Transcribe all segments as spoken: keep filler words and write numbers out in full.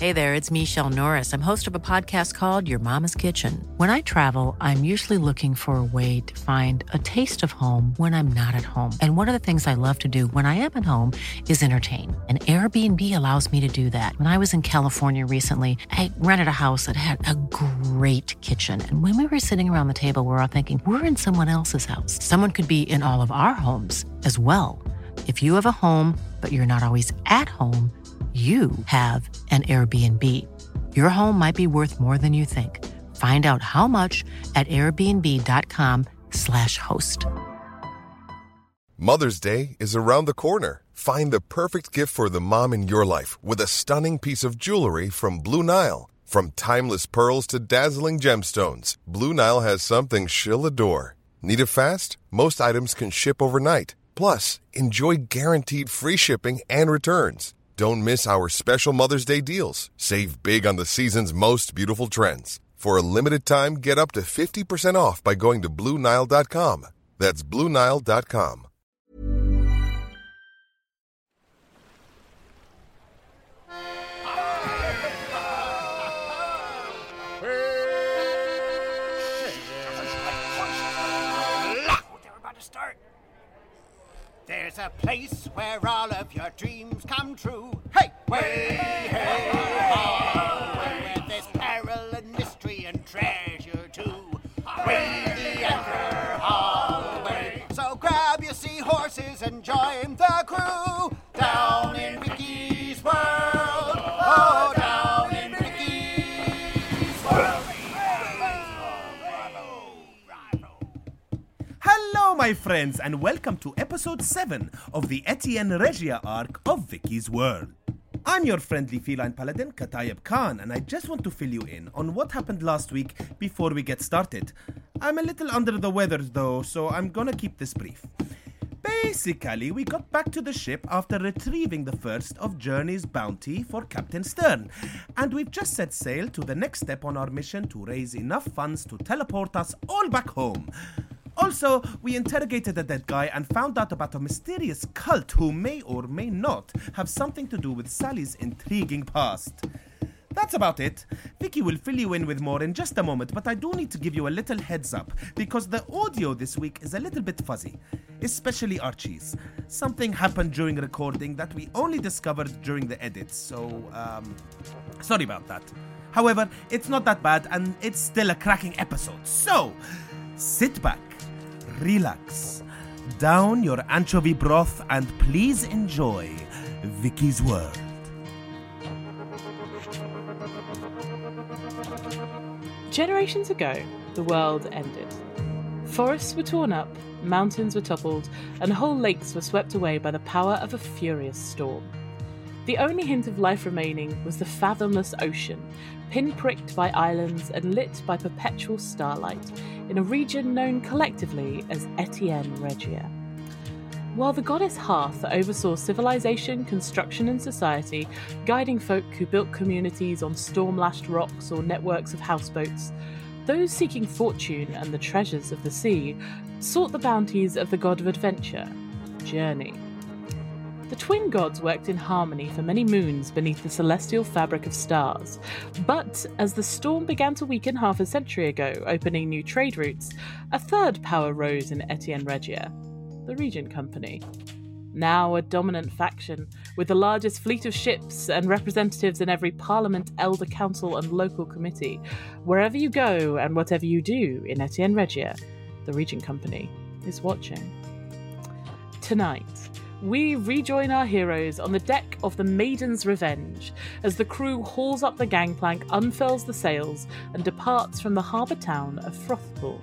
Hey there, it's Michelle Norris. I'm host of a podcast called Your Mama's Kitchen. When I travel, I'm usually looking for a way to find a taste of home when I'm not at home. And one of the things I love to do when I am at home is entertain. And Airbnb allows me to do that. When I was in California recently, I rented a house that had a great kitchen. And when we were sitting around the table, we were all thinking, we're in someone else's house. Someone could be in all of our homes as well. If you have a home, but you're not always at home, you have an Airbnb. Your home might be worth more than you think. Find out how much at airbnb.com slash host. Mother's Day is around the corner. Find the perfect gift for the mom in your life with a stunning piece of jewelry from Blue Nile. From timeless pearls to dazzling gemstones, Blue Nile has something she'll adore. Need it fast? Most items can ship overnight. Plus, enjoy guaranteed free shipping and returns. Don't miss our special Mother's Day deals. Save big on the season's most beautiful trends. For a limited time, get up to fifty percent off by going to Blue Nile dot com. That's Blue Nile dot com. There's a place where all of your dreams come true. Hey! Way, hey, ho! Where there's peril and mystery and treasure too. Way the Anchor Hallway. So grab your seahorses and join the crew down in Vicky's world. Oh, down in Vicky's world. Hello, my friends, and welcome to episode seven of the Etienne Regia arc of Vicky's World. I'm your friendly feline paladin, Katayeb Khan, and I just want to fill you in on what happened last week before we get started. I'm a little under the weather, though, so I'm gonna keep this brief. Basically, we got back to the ship after retrieving the first of Journey's bounty for Captain Stern, and we've just set sail to the next step on our mission to raise enough funds to teleport us all back home. Also, we interrogated a dead guy and found out about a mysterious cult who may or may not have something to do with Sally's intriguing past. That's about it. Vicky will fill you in with more in just a moment, but I do need to give you a little heads up because the audio this week is a little bit fuzzy, especially Archie's. Something happened during recording that we only discovered during the edits, so, um, sorry about that. However, it's not that bad and it's still a cracking episode, so sit back, relax, down your anchovy broth, and please enjoy Vicky's World. Generations ago, the world ended. Forests were torn up, mountains were toppled, and whole lakes were swept away by the power of a furious storm. The only hint of life remaining was the fathomless ocean, pinpricked by islands and lit by perpetual starlight, in a region known collectively as Etienne Regia. While the goddess Hearth oversaw civilization, construction and society, guiding folk who built communities on storm-lashed rocks or networks of houseboats, those seeking fortune and the treasures of the sea sought the bounties of the god of adventure, Journey. The twin gods worked in harmony for many moons beneath the celestial fabric of stars, but as the storm began to weaken half a century ago, opening new trade routes, a third power rose in Etienne Regia, the Regent Company. Now a dominant faction, with the largest fleet of ships and representatives in every parliament, elder council and local committee. Wherever you go and whatever you do in Etienne Regia, the Regent Company is watching. Tonight, we rejoin our heroes on the deck of the Maiden's Revenge as the crew hauls up the gangplank, unfurls the sails, and departs from the harbour town of Frothpool.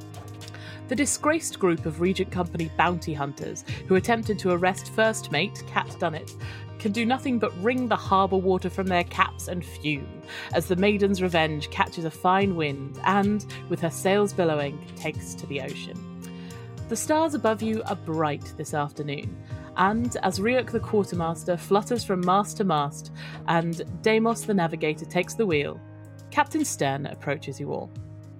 The disgraced group of Regent Company bounty hunters who attempted to arrest first mate Cat Dunnett can do nothing but wring the harbour water from their caps and fume as the Maiden's Revenge catches a fine wind and, with her sails billowing, takes to the ocean. The stars above you are bright this afternoon, and as Ryuk the quartermaster flutters from mast to mast and Deimos the navigator takes the wheel, Captain Stern approaches you all.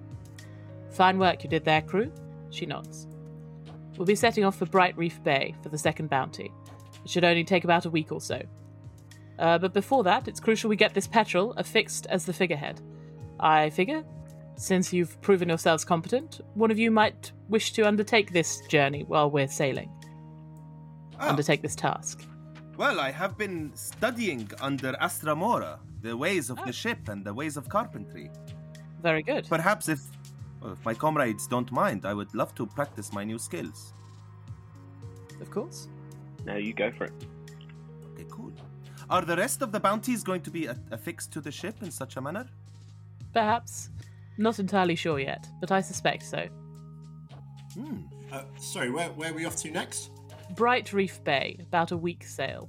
"Fine work you did there, crew," she nods. "We'll be setting off for Bright Reef Bay for the second bounty. It should only take about a week or so. Uh, but before that, it's crucial we get this petrel affixed as the figurehead. I figure, since you've proven yourselves competent, one of you might wish to undertake this journey while we're sailing. Oh. Undertake this task. Well, I have been studying under Astra Mora the ways of Oh. the ship and the ways of carpentry. Very good. Perhaps if, well, if my comrades don't mind, I would love to practice my new skills. Of course. No, you go for it. Okay, cool. Are the rest of the bounties going to be a- affixed to the ship in such a manner? Perhaps. Not entirely sure yet, but I suspect so. Hmm. Uh, sorry, where, where are we off to next? Bright Reef Bay, about a week's sail.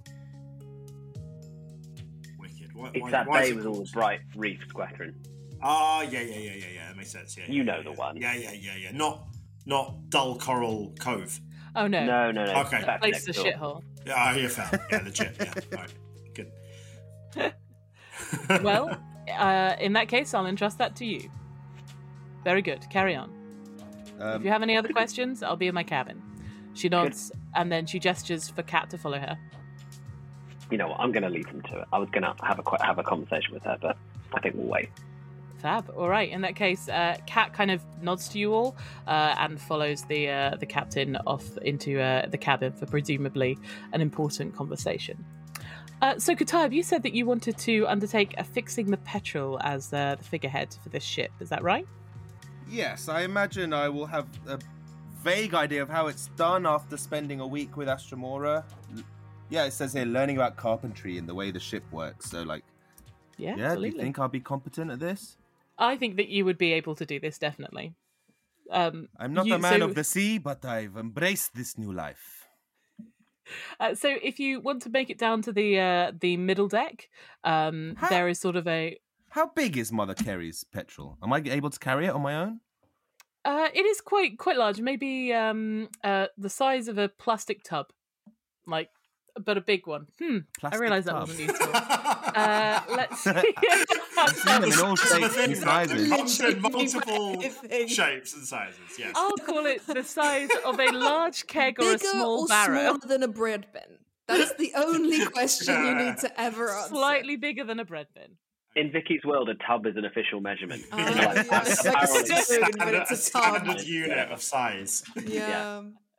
Wicked. Why, It's why, that why is bay it with all called- the bright reef squadron. Ah, yeah, yeah, yeah, yeah, yeah. That makes sense. Yeah, You yeah, know yeah, the yeah. one. Yeah, yeah, yeah, yeah. Not, not Dull Coral Cove. Oh no. No, no, no. Okay. That's Place next the door. shithole. Yeah, I hear fair. Yeah, legit. Yeah, right. Good. Well, uh, in that case, I'll entrust that to you. Very good. Carry on. Um, If you have any other questions, I'll be in my cabin. She nods, and then she gestures for Kat to follow her. You know what? I'm going to leave them to it. I was going to have a qu- have a conversation with her, but I think we'll wait. Fab. All right. In that case, uh, Kat kind of nods to you all uh, and follows the uh, the captain off into uh, the cabin for presumably an important conversation. Uh, so, Kataib, you said that you wanted to undertake affixing the petrel as uh, the figurehead for this ship. Is that right? Yes, I imagine I will have a vague idea of how it's done after spending a week with Astra Mora. L- Yeah, it says here learning about carpentry and the way the ship works. So, like, Yeah, yeah, do absolutely. you think I'll be competent at this? I think that you would be able to do this, definitely. Um, I'm not you- a man so- of the sea, but I've embraced this new life. Uh, so if you want to make it down to the uh, the middle deck, um, How- there is sort of a... How big is Mother Carey's petrol? Am I able to carry it on my own? Uh, it is quite quite large, maybe um, uh, the size of a plastic tub. Like, but a big one. Hmm, I Plastic realised that tub. wasn't useful. Uh, let's see. I've seen them in all shapes and sizes. I've seen Literally multiple everything. shapes and sizes. Yes. I'll call it the size of a large keg or a Bigger small or barrel. smaller than a bread bin? That's the only question you need to ever answer. Slightly bigger than a bread bin. In Vicky's world, a tub is an official measurement. Ah, It's yeah, like- it's like a apparently- spoon, but standard, it's a a tub. standard unit of size. Yeah.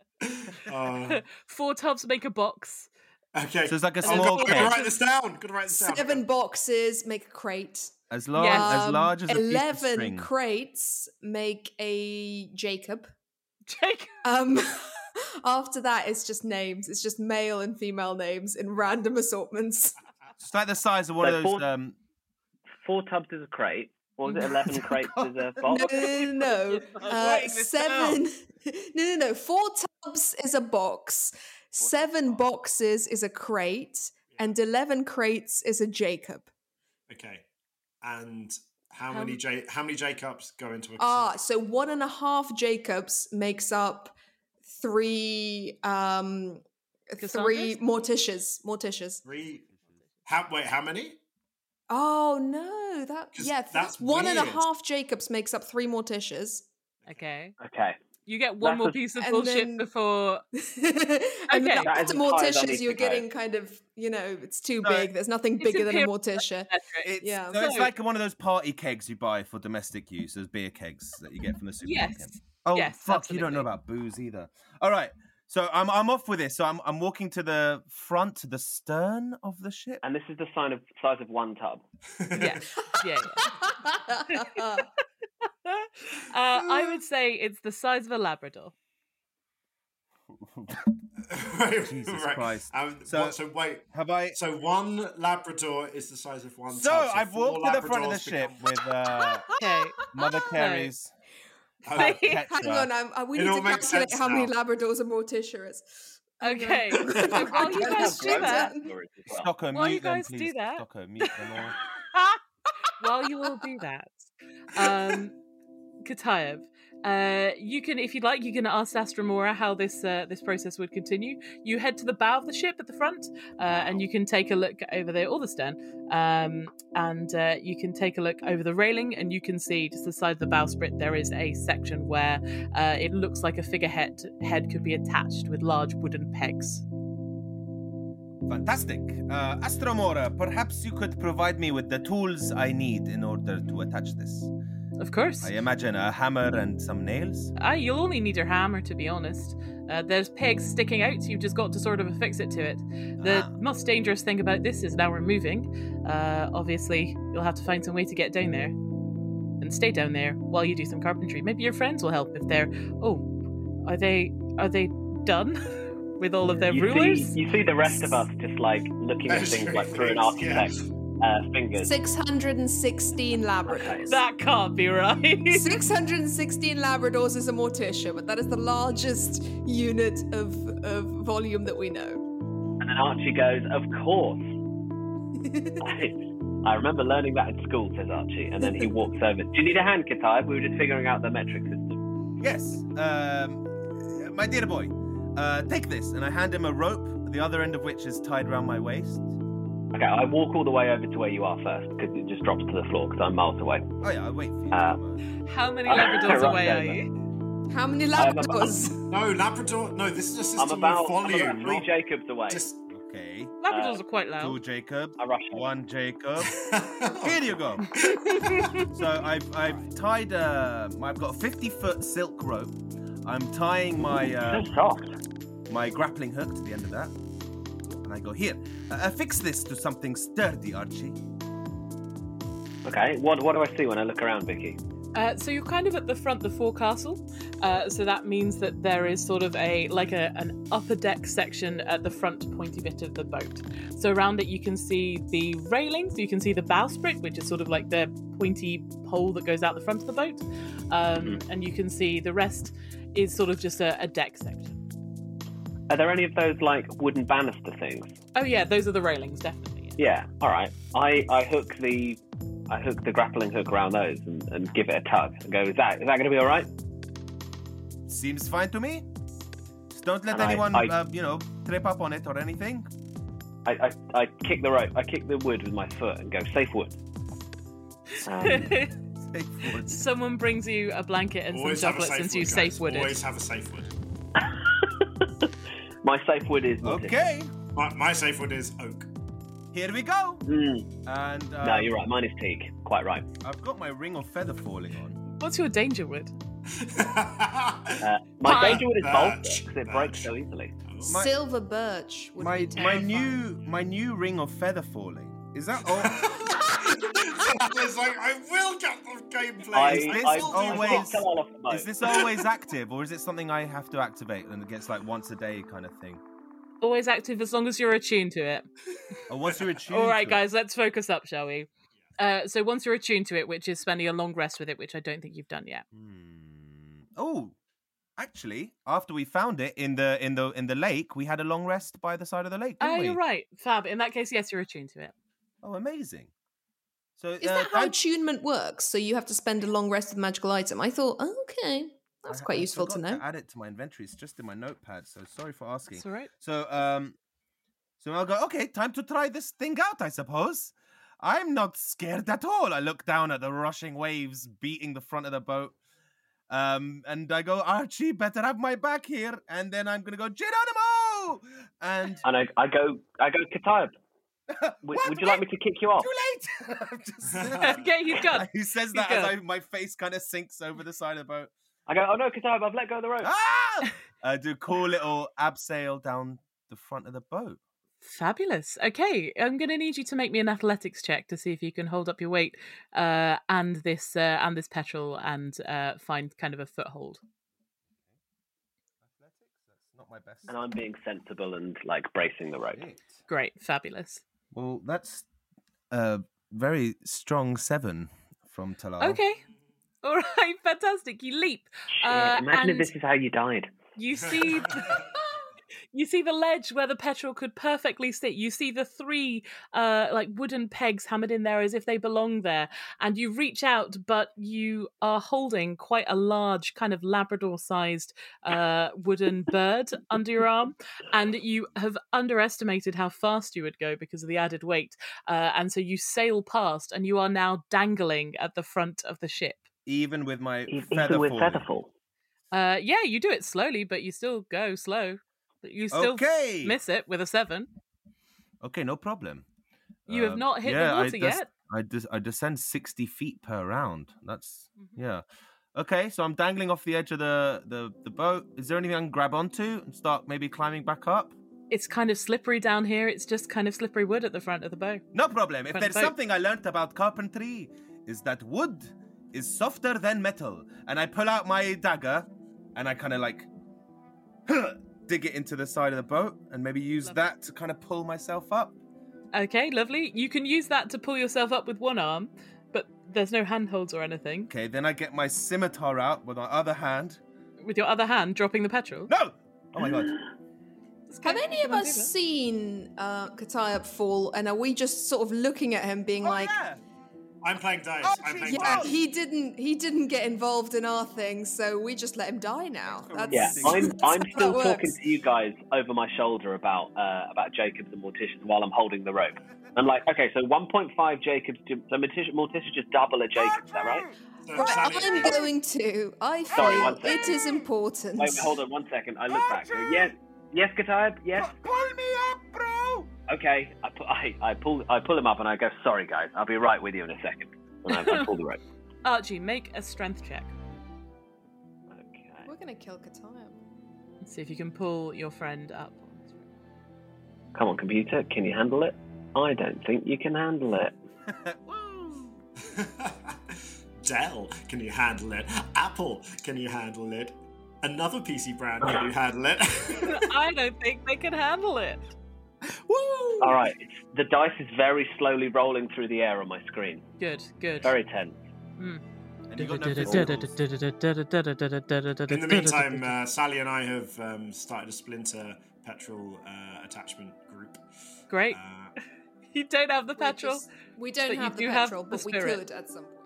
Uh, Four tubs make a box. okay. So it's like a And then small Gotta the- keg. write this down. Gotta write this down. Seven boxes make a crate. As large, Yes. as Um, large as a piece of Eleven string. crates make a Jacob. Jake. Um, after that, it's just names. It's just male and female names in random assortments. It's like the size of one So of those. four- Um, Four tubs is a crate. Or was it eleven crates is a box? No, no, no, no. I'm Uh, writing this seven. No, no, no. Four tubs is a box. Seven boxes is a crate, and eleven crates is a Jacob. Okay. And how How many m- J- how many Jacobs go into a Ah, so one and a half Jacobs makes up three. Um, three Cassandras? Morticias. Morticias. three? How wait? How many? Oh no, that 'Cause yeah. that's one and a weird. half Jacobs makes up three Morticias. Okay. Okay. You get one That's more a- piece of And bullshit then- before. and Okay. then That is after as high as I Morticias, need you're to go. getting kind of, you know, it's too No, big. There's nothing it's bigger than a imperial Morticia. it's, Yeah. so it's So- like one of those party kegs you buy for domestic use, those beer kegs that you get from the supermarket. Yes. Oh Yes, fuck! You don't know absolutely. about booze either. All right, so I'm I'm off with this. So I'm I'm walking to the front, to the stern of the ship. And this is the sign of size of one tub. Yeah. Yeah. yeah. uh, I would say it's the size of a Labrador. Right, Jesus right. Christ. Um, So- what- so wait. Have I? So one Labrador is the size of one. So tub, I've four walked to the front of the Labradors ship become- with uh, Okay. Mother Carey's. Oh, Wait. Hang Petra. on, I'm, I, we It need all to makes calculate sense how many now. Labradors a Morticia is. Hang on. Okay. So while you guys do that, Stockholm, While you mute them, guys do please. that- Stockholm, mute them all. while you all do that, um, Katayev, uh, you can, if you'd like, you can ask Astra Mora how this uh, this process would continue. You head to the bow of the ship at the front, uh, and you can take a look over there, or the stern, um, and uh, you can take a look over the railing, and you can see just the side of the bowsprit there is a section where uh, it looks like a figurehead head could be attached with large wooden pegs. Fantastic. Uh, Astromora, perhaps you could provide me with the tools I need in order to attach this. Of course. I imagine a hammer and some nails. Ah, you'll only need your hammer, to be honest. Uh, there's pegs sticking out, so you've just got to sort of affix it to it. The Ah. most dangerous thing about this is now we're moving. Uh, obviously, you'll have to find some way to get down there. And stay down there while you do some carpentry. Maybe your friends will help if they're... Oh, are they are they done with all of their You rulers? see, you see the rest of us just like looking at things like through an architect's uh, fingers. six hundred sixteen Labradors. That can't be right. six hundred sixteen Labradors is a Morticia, but that is the largest unit of, of volume that we know. And then Archie goes, "Of course." I, I remember learning that in school, says Archie, and then he walks over. Do you need a hand, Kitai? We were just figuring out the metric system. Yes. Um, my dear boy, uh, take this. And I hand him a rope, the other end of which is tied around my waist. Okay, I walk all the way over to where you are first, because it just drops to the floor, because I'm miles away. Oh yeah, I'll wait for you. Uh, How many Labradors Right away there, are mate. you? How many I'm Labradors? No, Labrador. No, this is a system I'm about, of I'm volume. about three not Jacobs away. Just... Okay. Labradors Uh, are quite Two loud. Jacob. I rush over. One Jacob. Here you go. So I've I've tied uh I've got a fifty foot silk rope. I'm tying my uh, So soft. my grappling hook to the end of that, and I go here. Uh, affix this to something sturdy, Archie. Okay, what what do I see when I look around, Vicky? Uh, so you're kind of at the front of the forecastle. Uh, so that means that there is sort of a like a an upper deck section at the front pointy bit of the boat. So around it you can see the railings, you can see the bowsprit, which is sort of like the pointy pole that goes out the front of the boat, um, and you can see the rest is sort of just a, a deck section. Are there any of those like wooden banister things? Oh yeah, those are the railings, definitely. Yeah. Yeah, all right. I, I hook the I hook the grappling hook around those and, and give it a tug and go, is that is that going to be all right? Seems fine to me. Just don't let And I- anyone, I- uh, you know, trip up on it or anything. I, I, I kick the rope, I kick the wood with my foot and go, safe wood. Um, Safe word. Someone brings you a blanket and Always some have a chocolates safe and wood, you guys. safe wooded. Always have a safe wood. my safe wood is wood. Okay, My, my safe wood is oak. here we go. Mm. And uh, No, you're right. Mine is teak. Quite right. I've got my ring of feather falling on. What's your danger wood? Uh, my Pine. danger wood is balsa Birch. because it breaks Birch. so easily. My- Silver birch would My be my terrifying. new my new ring of feather falling. Is that all? It's like, I will get the gameplay. I, Is this I, always- I kicked Talal off the boat. Is this always active, or is it something I have to activate and it gets like once a day kind of thing? Always active as long as you're attuned to it. Or once you're attuned All right, to guys, let's focus up, shall we? Uh, so once you're attuned to it, which is spending a long rest with it, which I don't think you've done yet. it. Hmm. Oh, actually, after we found it in the in the in the lake, we had a long rest by the side of the lake. Didn't Oh, we? you're right. Fab. In that case, yes, you're attuned to it. Oh, amazing. So Is uh, that how I- attunement works? So you have to spend a long rest with a magical item? I thought, oh, okay, that's I- quite I useful to forgot know. To add it to my inventory. It's just in my notepad. So sorry for asking. That's all right. So um, so I'll go. Okay, time to try this thing out. I suppose. I'm not scared at all. I look down at the rushing waves beating the front of the boat. Um, and I go, Archie, better have my back here. And then I'm gonna go, Geronimo! And And I, I go, I go, Katayab, would, What? would you like me to kick you off? Too late. I'm just- Okay, he's gone. He says He's that as I, gone. my face kind of sinks over the side of the boat. I go, oh no, Katayab, I've let go of the rope. Ah! I do a cool little abseil down the front of the boat. Fabulous. Okay, I'm going to need you to make me an athletics check to see if you can hold up your weight uh, and this uh, and this petrol and uh, find kind of a foothold. Athletics? That's not my best. And I'm being sensible and like bracing the rope. Great. Great, fabulous. Well, that's a very strong seven from Talal. Okay, all right, fantastic. You leap. Shit, Uh, imagine if and- this is how you died. You see, you see the ledge where the petrol could perfectly sit. You see the three, uh, like wooden pegs hammered in there as if they belong there. And you reach out, but you are holding quite a large, kind of Labrador-sized uh, wooden bird under your arm, and you have underestimated how fast you would go because of the added weight. Uh, and so you sail past, and you are now dangling at the front of the ship. Even with my Even feather with falling. Featherfall. Uh, yeah, you do it slowly, but you still go slow. But you still Okay. miss it with a seven. Okay, no problem. You have Um, not hit yeah, the water I des- yet. I, des- I descend sixty feet per round. That's, Mm-hmm. yeah. Okay, so I'm dangling off the edge of the, the, the boat. Is there anything I can grab onto and start maybe climbing back up? It's kind of slippery down here. It's just kind of slippery wood at the front of the bow. No problem. If Front there's boat. something I learned about carpentry, is that wood is softer than metal. And I pull out my dagger and I kind of like dig it into the side of the boat and maybe use Lovely. that to kind of pull myself up. Okay, lovely. You can use that to pull yourself up with one arm, but there's no handholds or anything. Okay, then I get my scimitar out with my other hand. With your other hand dropping the petrol. No! Oh my god. Have any of Come on, us do that. seen uh, Katayab fall, and are we just sort of looking at him, being Oh, like, yeah. I'm playing dice. Oh, I'm jeez, playing "Yeah, dice. he didn't, he didn't get involved in our thing, so we just let him die now." That's, Yeah, I'm that's I'm how still that talking works. to you guys over my shoulder about uh, about Jacobs and Morticians while I'm holding the rope. I'm like, okay, so one point five Jacobs, to, so Mortician, Mortician just double a Jacobs, is that right? So, Right, Sally, I'm going to. I Sorry, one feel it second. is important. Wait, wait, hold on one second. I look back. Go, yes, yes, Katayab, yes. Pull me up, bro! Okay, I, pu- I I pull I pull him up and I go, sorry guys, I'll be right with you in a second. And I, I pull the rope. Archie, make a strength check. Okay. We're gonna kill Katayab. Let's see if you can pull your friend up. Come on, computer, can you handle it? I don't think you can handle it. Dell, can you handle it? Apple, can you handle it? Another P C brand, can you handle it? I don't think they can handle it. Woo! All right, it's, the dice is very slowly rolling through the air on my screen. Good, good. Very tense. Mm. And you got no physicals. In the meantime, uh, Sally and I have um, started a Splinter petrol uh, attachment group. Great. Uh, You don't have the We petrol. just- We don't but you have the do have petrol, the but we spirit. could at some point.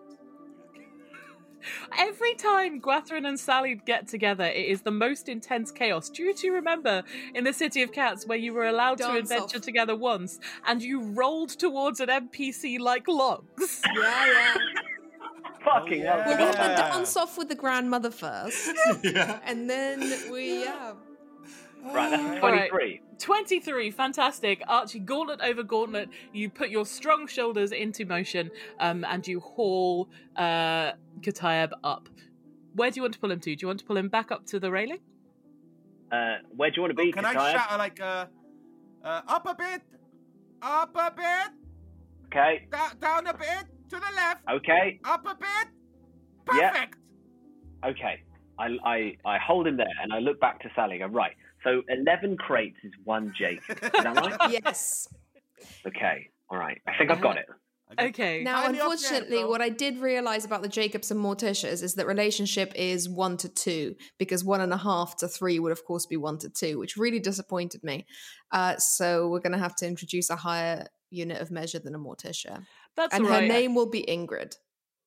Every time Gwathrin and Sally get together, it is the most intense chaos. Do you two remember in the City of Cats where you were allowed to Dance adventure off. together once and you rolled towards an N P C like logs? Yeah, yeah. Fucking Oh, hell. yeah. Well, we have to Yeah. dance off with the grandmother first, yeah. and then we, yeah. Right, that's All right. twenty-three. twenty-three, fantastic. Archie, gauntlet over gauntlet. You put your strong shoulders into motion um, and you haul uh, Katayab up. Where do you want to pull him to? Do you want to pull him back up to the railing? Uh, where do you want to be, Can I Katayab? shout like, uh, uh, up a bit, up a bit, Okay, da- down a bit, to the left, okay, up a bit? Yeah. Perfect! okay. I, I, I hold him there and I look back to Sally and go, right, so eleven crates is one Jacob. Is that right? Yes. Okay, all right. I think I've got it. Okay. Now, Tiny off unfortunately, Jericho. what I did realize about the Jacobs and Morticias is that relationship is one to two, because one and a half to three would, of course, be one to two, which really disappointed me. Uh, so we're going to have to introduce a higher unit of measure than a Morticia. That's And all her right. name will be Ingrid.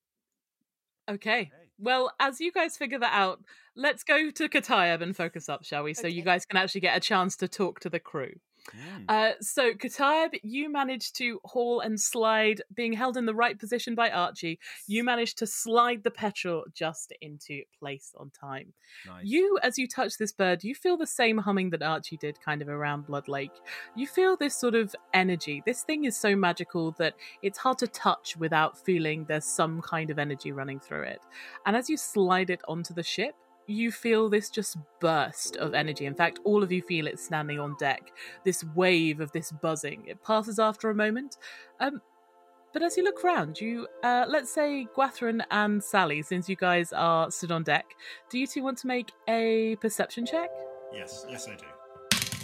Okay. Well, as you guys figure that out, let's go to Katayab and focus up, shall we? So you Okay. guys can actually get a chance to talk to the crew. Uh, so, Katayab, you managed to haul and slide, being held in the right position by Archie. You managed to slide the petrol just into place on time. Nice. You, as you touch this bird, you feel the same humming that Archie did kind of around Blood Lake. You feel this sort of energy. This thing is so magical that it's hard to touch without feeling there's some kind of energy running through it. And as you slide it onto the ship, you feel this just burst of energy. In fact, all of you feel it standing on deck. This wave of this buzzing. It passes after a moment. Um, but as you look around, you, uh, let's say Gwathrin and Sally, since you guys are stood on deck, do you two want to make a perception check? Yes, yes, I do.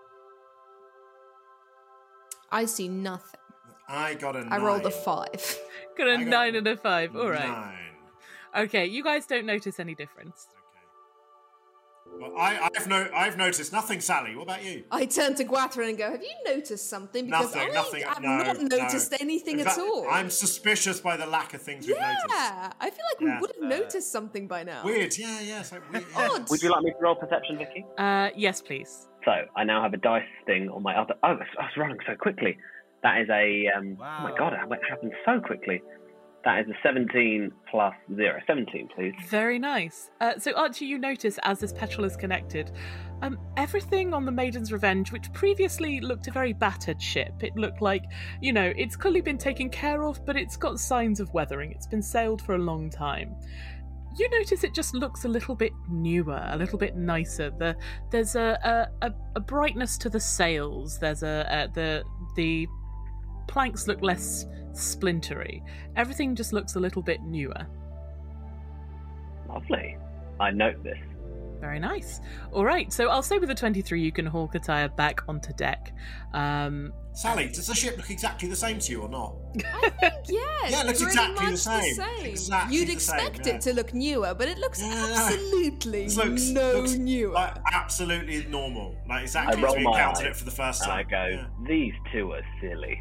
I see nothing. I got a nine. I rolled a five. Got a I got nine and a five. All right. Nine. Okay, you guys don't notice any difference. Okay. Well, I, I've no, I've noticed nothing, Sally. What about you? I turn to Gwathrin and go, have you noticed something? Because Nothing, I nothing. have no, not noticed no. anything In at fact, all. I'm suspicious by the lack of things we've noticed. yeah, I feel like we Yeah, would have uh, noticed something by now. Weird, yeah, yeah. It's like weird. yeah. Odd. Would you like me to roll perception, Vicky? Uh, yes, please. So I now have a dice thing on my other. Oh, I was running so quickly. That is a. Um, Oh my Wow. god, it happened so quickly. That is a seventeen plus zero. seventeen, please. Very nice. Uh, so, Archie, you notice as this petrol is connected, um, everything on the Maiden's Revenge, which previously looked a very battered ship, it looked like, you know, it's clearly been taken care of, but it's got signs of weathering. It's been sailed for a long time. You notice it just looks a little bit newer, a little bit nicer. The, there's a, a, a brightness to the sails. There's a, a the the planks look less splintery. Everything just looks a little bit newer. Lovely. I note this. Very nice. All right, so I'll say with the twenty-three you can haul Kataya back onto deck. Um, Sally, does the ship look exactly the same to you or not? I think yes. Yeah, it looks pretty exactly the much same. the same. Exactly You'd the expect same, it yeah. to look newer, but it looks Yeah. absolutely It looks, no looks newer. Like absolutely normal. Like exactly I as roll we my encountered eyes it for the first and I time. go, Yeah. these two are silly.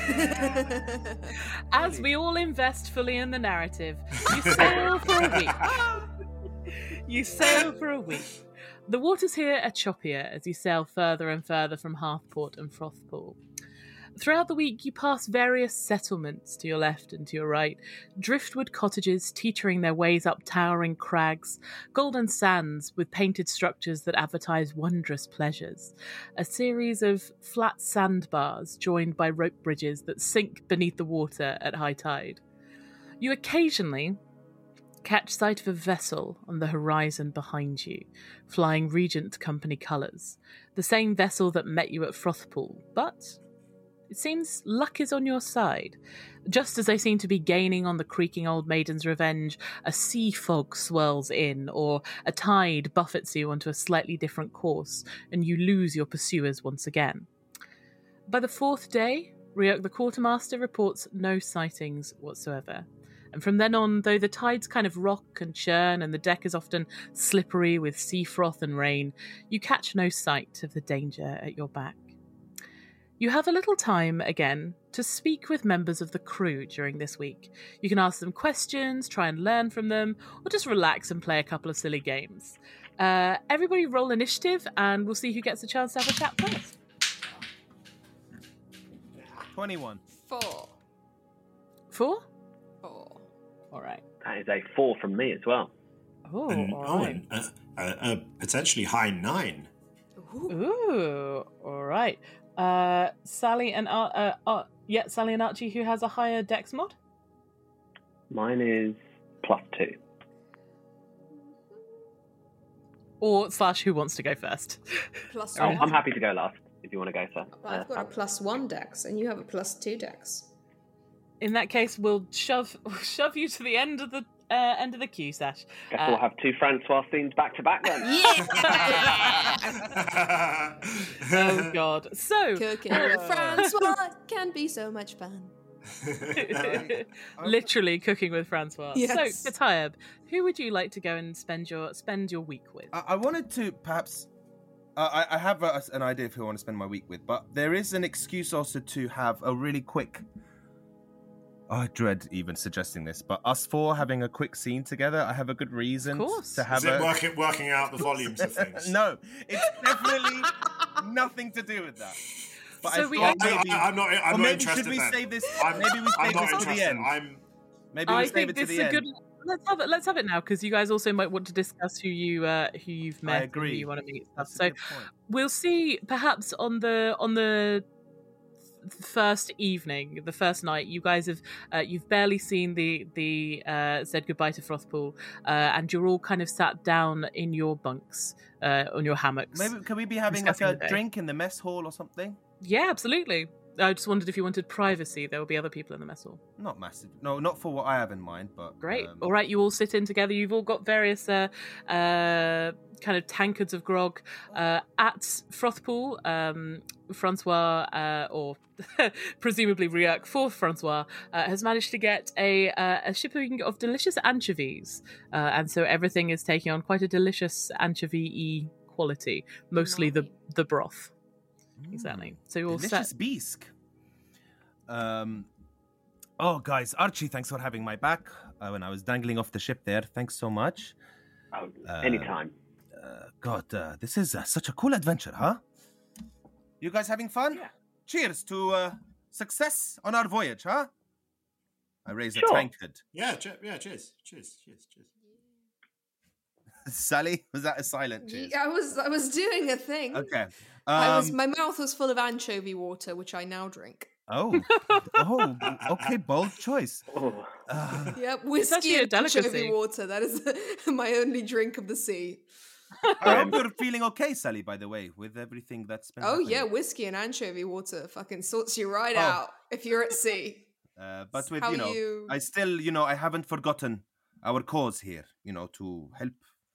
As we all invest fully in the narrative, you sail for a week. You sail for a week. The waters here are choppier as you sail further and further from Hearthport and Frothpool. Throughout the week, you pass various settlements to your left and to your right, driftwood cottages teetering their ways up towering crags, golden sands with painted structures that advertise wondrous pleasures, a series of flat sandbars joined by rope bridges that sink beneath the water at high tide. You occasionally catch sight of a vessel on the horizon behind you, flying Regent Company colours, the same vessel that met you at Frothpool, but it seems luck is on your side. Just as they seem to be gaining on the creaking old Maiden's Revenge, a sea fog swirls in, or a tide buffets you onto a slightly different course, and you lose your pursuers once again. By the fourth day, Ryuk the Quartermaster reports no sightings whatsoever. And from then on, though the tides kind of rock and churn and the deck is often slippery with sea froth and rain, you catch no sight of the danger at your back. You have a little time, again, to speak with members of the crew during this week. You can ask them questions, try and learn from them, or just relax and play a couple of silly games. Uh, everybody roll initiative, and we'll see who gets a chance to have a chat first. twenty-one. Four. Four? Four. All right. That is a four from me as well. Oh, And, all oh, right. and a, a, a potentially high nine. Ooh, all right. Uh, Sally and Ar- uh, uh, yeah, Sally and Archie, who has a higher dex mod? Mine is plus two. Or slash who wants to go first? Plus Oh, one. I'm happy to go last if you want to go, sir. But I've got a plus one dex, and you have a plus two dex. In that case, we'll shove shove you to the end of the uh, end of the queue, Sash. Guess Uh, we'll have two Francois scenes back to back then. Oh God! So Cooking with Francois can be so much fun. literally cooking with Francois. Yes. So, Katayeb, who would you like to go and spend your spend your week with? I, I wanted to perhaps. Uh, I, I have a, an idea of who I want to spend my week with, but there is an excuse also to have a really quick. Oh, I dread even suggesting this, but us four having a quick scene together, I have a good reason Of course. to have Is it a. working, working out the volumes of things? No, it's definitely nothing to do with that. But So I we thought actually- maybe, I, I'm not. I'm or not maybe interested. should we then. save this? I'm, maybe we I'm save not this to the interested. end. I'm. Maybe we I save think it to this the is a end. good. Let's have it. Let's have it now, because you guys also might want to discuss who you uh, who you've met. I and agree. Who you want to meet. and That's Stuff. a So good point. we'll see. Perhaps on the on the first evening, the first night, you guys have uh, you've barely seen the the uh, said goodbye to Frothpool, uh, and you're all kind of sat down in your bunks uh, on your hammocks. Maybe can we be having like discussing a the day. drink in the mess hall or something? Yeah, absolutely. I just wondered if you wanted privacy. There will be other people in the mess hall. Not massive. No, not for what I have in mind, but Great. um, All right, you all sit in together. You've all got various uh, uh, kind of tankards of grog. Uh, at Frothpool, um, Francois, uh, or presumably Ryuk for Francois, uh, has managed to get a, uh, a shipping of delicious anchovies. Uh, and so everything is taking on quite a delicious anchovy-y quality, mostly the, the broth. Exactly. So you're all delicious set. bisque. Um, oh, guys, Archie, thanks for having my back uh, when I was dangling off the ship there. Thanks so much. Oh, Uh, anytime. Uh, God, uh, this is uh, such a cool adventure, huh? You guys having fun? Yeah. Cheers to uh, success on our voyage, huh? I raise Sure. a tankard. Yeah, che- yeah. Cheers, cheers, cheers, cheers. Sally, was that a silent cheers? Yeah, I was I was doing a thing. Okay. I was Um, my mouth was full of anchovy water, which I now drink. oh, oh, okay, bold choice. Oh. Uh, Yep, actually whiskey a and anchovy delicacy. water. That is my only drink of the sea. I hope you're feeling okay, Sally, by the way, with everything that's been Oh happening. yeah, whiskey and anchovy water fucking sorts you right Oh. out if you're at sea. Uh, but with, How you know, you- I still, you know, I haven't forgotten our cause here, you know, to help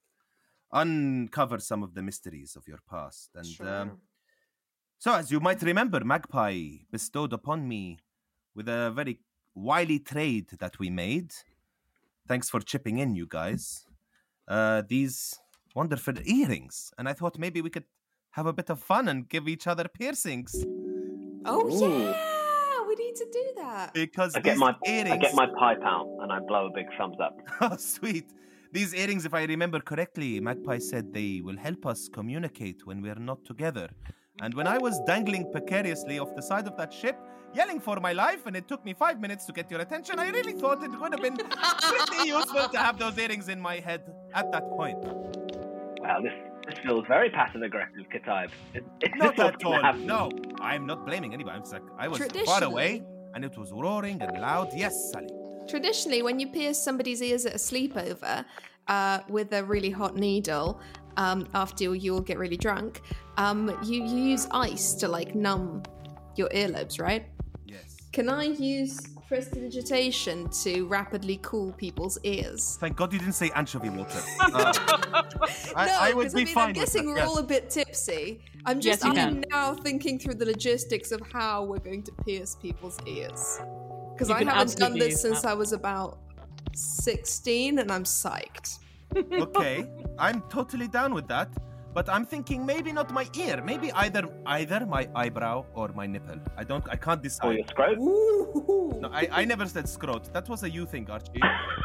uncover some of the mysteries of your past. And Sure. um, so, as you might remember, Magpie bestowed upon me with a very wily trade that we made. Thanks for chipping in, you guys. Uh, these wonderful earrings. And I thought maybe we could have a bit of fun and give each other piercings. Oh Ooh. yeah, we need to do that. Because I get these my earrings... I get my pipe out and I blow a big thumbs up. Oh, sweet. These earrings, if I remember correctly, Magpie said they will help us communicate when we're not together. And when I was dangling precariously off the side of that ship, yelling for my life, and it took me five minutes to get your attention, I really thought it would have been pretty useful to have those earrings in my head at that point. Wow, this, this feels very passive aggressive, Kataib. Is, is Not this what's at gonna all. happen? No, I'm not blaming anybody. I'm just like, I was far Traditionally- away, and it was roaring and loud. Yes, Sally. Traditionally, when you pierce somebody's ears at a sleepover uh, with a really hot needle, um, after you'll get really drunk, um, you, you use ice to like numb your earlobes, right? Yes. Can I use prestidigitation to rapidly cool people's ears? Thank God you didn't say anchovy water. Uh, I, no, I would 'cause, be I mean, fine I'm guessing with we're that. all a bit tipsy. I'm just Yes, you I'm can. now thinking through the logistics of how we're going to pierce people's ears. Because You I can haven't done absolutely this use since that. I was about sixteen, and I'm psyched. Okay, I'm totally down with that. But I'm thinking maybe not my ear, maybe either either my eyebrow or my nipple. I don't, I can't Or decide. your scrote? Ooh. No, I, I never said scrot. That was a you thing, Archie.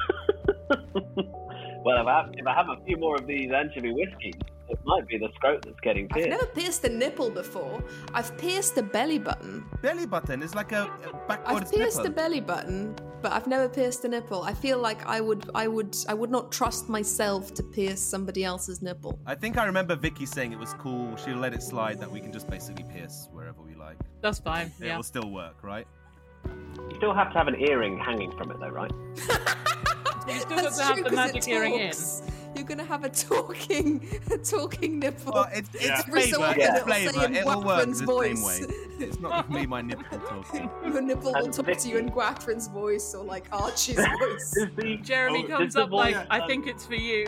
Well, if I, have, if I have a few more of these anchovy whiskeys, it might be the scrote that's getting I've pierced. never pierced a nipple before. I've pierced a belly button. Belly button is like a, a I've backwards pierced nipple. a belly button, but I've never pierced a nipple. I feel like I would, I would, I would not trust myself to pierce somebody else's nipple. I think I remember Vicky saying it was cool. She'll let it slide that we can just basically pierce wherever we like. That's fine. It Yeah. will still work, right? You still have to have an earring hanging from it, though, right? You still got That's to have true, the 'cause it magic earring in. talks. You're gonna have a talking, a talking nipple. Well, it's, it's Yeah. Every so flavor. often It's it'll say flavor. in It will work the Guathrin's same voice. way. It's not me, my nipple talking. Your nipple will And talk to you in Guathrin's voice or like Archie's voice. Does the, Jeremy oh, comes does the up voice, like, I um, think it's for you.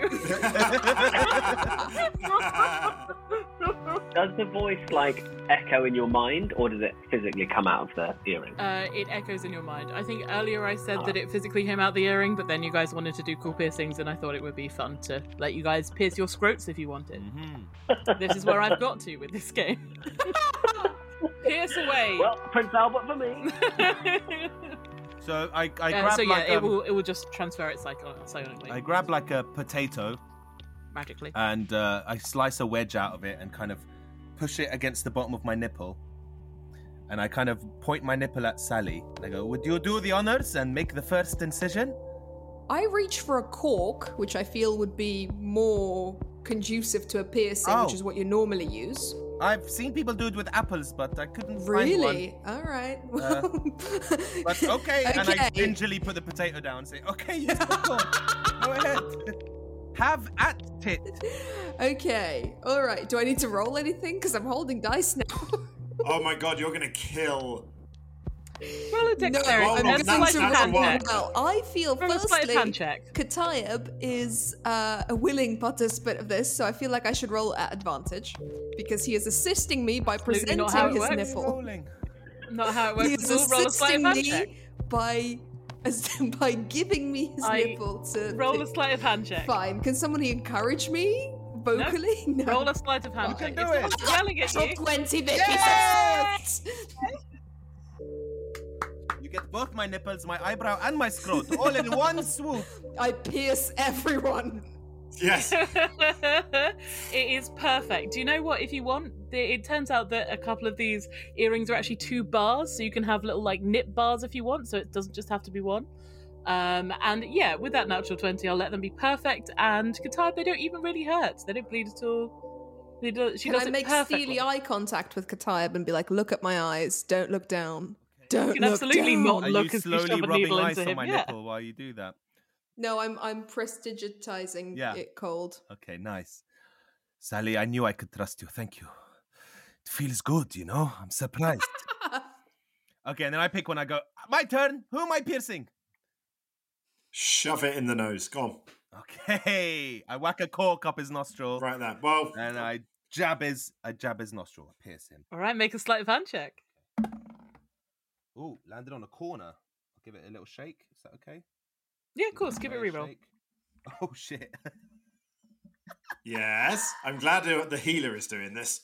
Does the voice like echo in your mind, or does it physically come out of the earring? Uh, it echoes in your mind. I think earlier I said that it physically came out the earring, but then you guys wanted to do cool piercings, and I thought it would be fun to let you guys pierce your scrotes if you wanted. Mhm. This is where I've got to with this game. Pierce away. Well, Prince Albert for me. So I, I Uh, grab so yeah, like it um, will it will just transfer it psycho- psionically, I grab like a potato magically. and uh, I slice a wedge out of it and kind of push it against the bottom of my nipple. And I kind of point my nipple at Sally. And I go, would you do the honors and make the first incision? I reach for a cork, which I feel would be more conducive to a piercing, Oh. which is what you normally use. I've seen people do it with apples, but I couldn't find one. Really? All right. Uh, But okay, and I Okay. gingerly put the potato down and say, okay, yes, go ahead. Have at it. Okay. All right. Do I need to roll anything? Because I'm holding dice now. Oh my god, you're gonna kill. Roll a No, dexterity. Roll I'm a and a going sleight to of natural hand roll one. check. well. I feel, Roll a sleight of firstly, hand check. Katayab is uh, a willing participant of this, so I feel like I should roll at advantage because he is assisting me by Absolutely presenting not how it his works. nipple. Rolling. Not how it He works is at all. Roll a sleight of assisting hand me check. by as, by giving me his I- nipple to Roll a pick. sleight of hand check. Fine. Can somebody encourage me vocally? No. Roll a sleight of hand You check. can If do it. someone's yelling at Natural you, twenty, Vicky. Yes! success! You get both my nipples, my eyebrow, and my scrot all in one swoop. I pierce everyone. Yes. It is perfect. Do you know what? If you want, it turns out that a couple of these earrings are actually two bars, so you can have little like nip bars if you want, so it doesn't just have to be one. Um, and yeah, with that natural twenty, I'll let them be perfect. And Katayeb, they don't even really hurt. They don't bleed at all. They do, she Can does I it make perfectly. steely eye contact with Katayeb and be like, look at my eyes, don't look down. Don't You can look absolutely down. not Are look you as you slowly shove a rubbing needle ice into on him. my Yeah. nipple while you do that? No, I'm I'm prestidigitizing Yeah. it cold. Okay, nice. Sally, I knew I could trust you. Thank you. It feels good, you know? I'm surprised. Okay, and then I pick one. I go, my turn. Who am I piercing? Shove it in the nose. Go on. Okay. I whack a cork up his nostril. Right there. Well, And I jab his, I jab his nostril. I pierce him. All right, make a sleight of hand check. Ooh, landed on a corner. I'll give it a little shake. Is that okay? Yeah, of course. Give it a Fair reroll. shake. Oh, shit. yes. I'm glad the healer is doing this.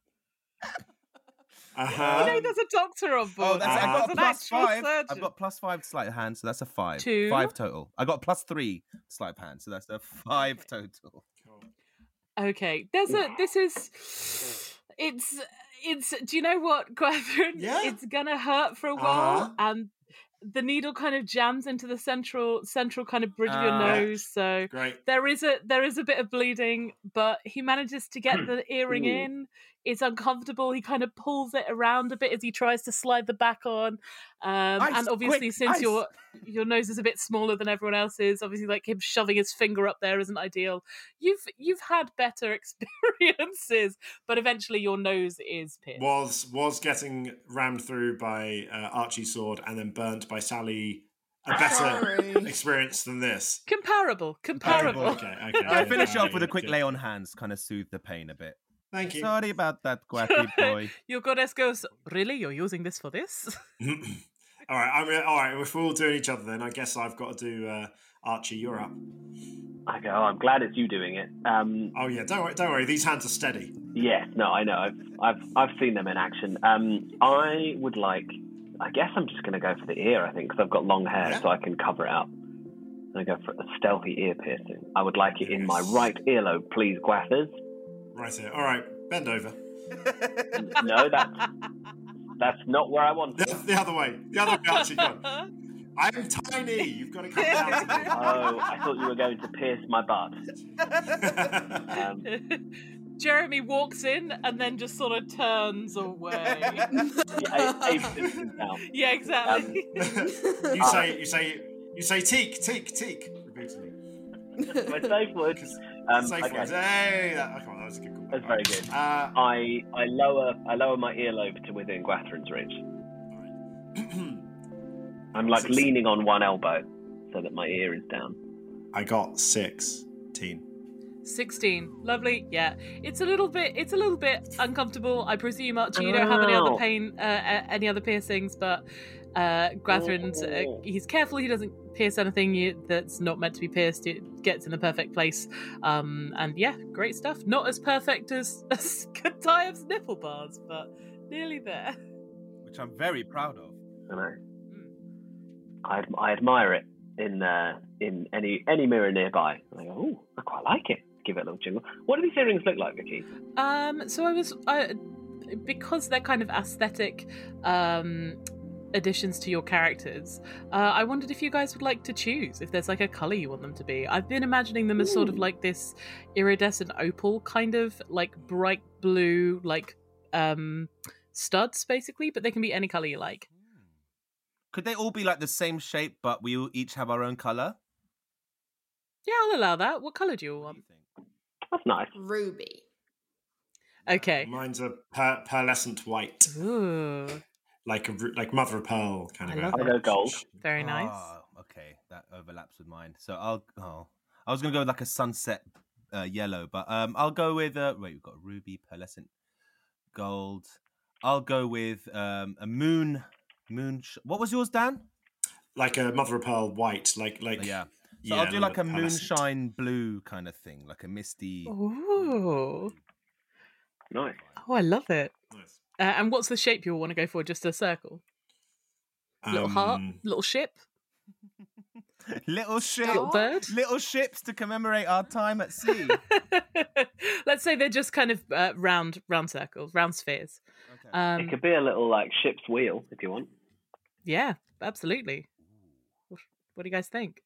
You Uh-huh. know, there's a doctor on board. Oh, that's, Uh-huh. I got There's a an plus actual five. surgeon. I've got plus five sleight of hand, so that's a five. Two. Five total. I got plus three sleight of hand, so that's a five Okay. total. Okay, there's a. This is. It's. It's. Do you know what, Gwathryn? Yeah. It's gonna hurt for a while, Uh-huh. and the needle kind of jams into the central central kind of bridge of your Ah. nose. So Great. there is a there is a bit of bleeding, but he manages to get the earring Ooh. in. It's uncomfortable. He kind of pulls it around a bit as he tries to slide the back on. Um, Ice, and obviously, quick, since ice. your your nose is a bit smaller than everyone else's, obviously, like him shoving his finger up there isn't ideal. You've you've had better experiences, but eventually your nose is pierced. Was was getting rammed through by uh, Archie's sword and then burnt by Sally a better Sorry. experience than this? Comparable, comparable. Okay, okay. I good, finish good, off with a good, quick good. lay on hands, kind of soothe the pain a bit. Thank you. Sorry about that, Gwathy boy. Your goddess goes, really? You're using this for this? all right, I'm all right. If we're all doing each other, then I guess I've got to do uh, Archie. You're up. I go, oh, I'm glad it's you doing it. Um, Oh yeah, don't worry, don't worry. These hands are steady. yes, no, I know. I've, I've, I've seen them in action. Um, I would like, I guess I'm just going to go for the ear, I think, because I've got long hair, Yeah. so I can cover it up. I'm going to go for a stealthy ear piercing. I would like it in my right earlobe, please, Gwathers. Right here. All right, bend over. No, that's, that's not where I want The, it. the other way. The other way, Archie. Go on. I'm tiny. You've got to come down to Oh, I thought you were going to pierce my butt. me. Um, Jeremy walks in and then just sort of turns away. yeah, Abe sits down. Yeah, exactly. you say, you say, you say, teak, teak, teak, repeatedly. My safe word. Um, Safe okay, words. Hey, that, okay, well, that was a good call. that's very good. Uh, I I lower I lower my earlobe to within Gwathryn's reach. I'm like Six. leaning on one elbow so that my ear is down. I got sixteen. sixteen. Lovely. Yeah. It's a little bit it's a little bit uncomfortable. I presume, Archie, you don't have any other Ow. pain uh, uh, any other piercings, but uh Gwathryn's uh, he's careful he doesn't pierce anything you, that's not meant to be pierced. It gets in the perfect place. Um and yeah, great stuff. Not as perfect as, as Katayeb's nipple bars, but nearly there. Which I'm very proud of. I know. Mm. I, I admire it in uh, in any any mirror nearby. I go, oh, I quite like it. Give it a little jingle. What do these earrings look like, Vicky? Um, so I was, I, because they're kind of aesthetic um, additions to your characters, uh, I wondered if you guys would like to choose, if there's like a colour you want them to be. I've been imagining them as sort of like this iridescent opal, kind of like bright blue, like um, studs, basically, but they can be any colour you like. Could they all be like the same shape, but we all each have our own colour? Yeah, I'll allow that. What colour do you all What do want? you think? That's nice. Ruby. Okay. Mine's a per- pearlescent white, Ooh, like a ru- like mother of pearl kind I of. love a- I'll go gold. very nice. Oh, okay, that overlaps with mine. So I'll. Oh, I was gonna go with like a sunset uh, yellow, but um, I'll go with. Uh, wait, we've got ruby, pearlescent, gold. I'll go with um a moon. Moon. Sh- what was yours, Dan? like a mother of pearl white, like like Oh, yeah. So yeah, I'll do like a pearlescent. moonshine blue kind of thing, like a misty. Ooh. Nice. Oh, I love it. Nice. Uh, and what's the shape you want to go for? Just a circle? Little heart? Um, Little ship? Little ship, Little bird. little ships to commemorate our time at sea. Let's say they're just kind of uh, round, round circles, round spheres. Okay. Um, It could be a little like ship's wheel if you want. yeah, absolutely. What, what do you guys think?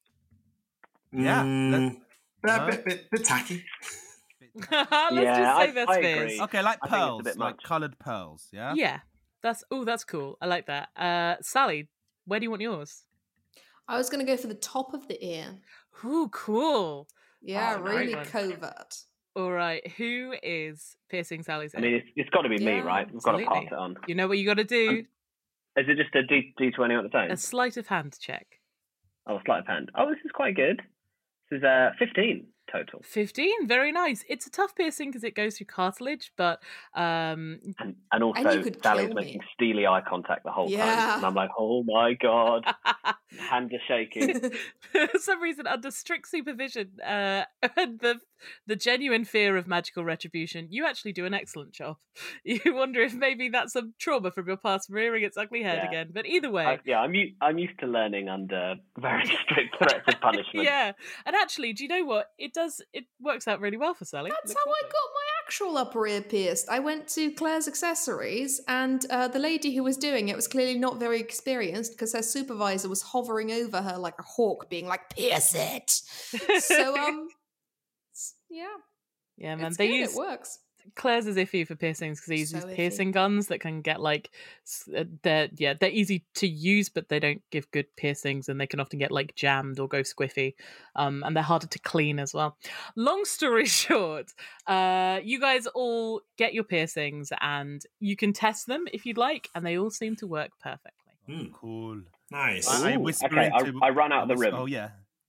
Yeah, Mm, let- a bit, bit, bit tacky. Let's Yeah, just say I- they're I spheres. agree. Okay, like I think it's a pearls, bit like much. coloured pearls. Yeah. Yeah, that's oh, that's cool. I like that. Uh, Sally, where do you want yours? I was going to go for the top of the ear. Ooh, cool. Yeah, Oh, really nice. covert. All right, who is piercing Sally's ear? I mean, it's, it's got to be me, Yeah, right? We've got to absolutely. pass it on. You know what you got to do? Is it just a D D twenty on its own? A sleight of hand check. Oh, sleight of hand. Oh, this is quite good. This is uh, fifteen total. Fifteen, very nice. It's a tough piercing because it goes through cartilage, but um, And, and also, And you could Sally's kill making me. steely eye contact the whole Yeah. time. And I'm like, oh my God. Hands are shaking. for some reason, under strict supervision, uh, and the the genuine fear of magical retribution, you actually do an excellent job. You wonder if maybe that's some trauma from your past rearing its ugly head Yeah. again. But either way, I, yeah, I'm, u- I'm used to learning under very strict threats of punishment. yeah. And actually, do you know what? It does. It works out really well for Sally. That's Looks how I lovely. got my actual upper ear pierced. I went to Claire's Accessories, and uh, the lady who was doing it was clearly not very experienced because her supervisor was hovering over her like a hawk, being like, "Pierce it." So, um, s- yeah, Yeah, man. it's They good. use It works. Claire's is iffy for piercings because they use So these iffy. piercing guns that can get like s- uh, they're yeah they're easy to use, but they don't give good piercings, and they can often get like jammed or go squiffy, um, and they're harder to clean as well. Long story short, uh, you guys all get your piercings, and you can test them if you'd like, and they all seem to work perfectly. Hmm, Cool. nice. I, I Ooh, whisper okay, I- into. I run out of the whis- room. Oh yeah.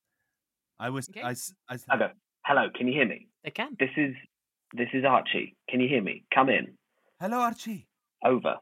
I was. Okay. I. s- I s- I go, hello, can you hear me? They can. This is this is Archie. Can you hear me? Come in. Hello, Archie. Over.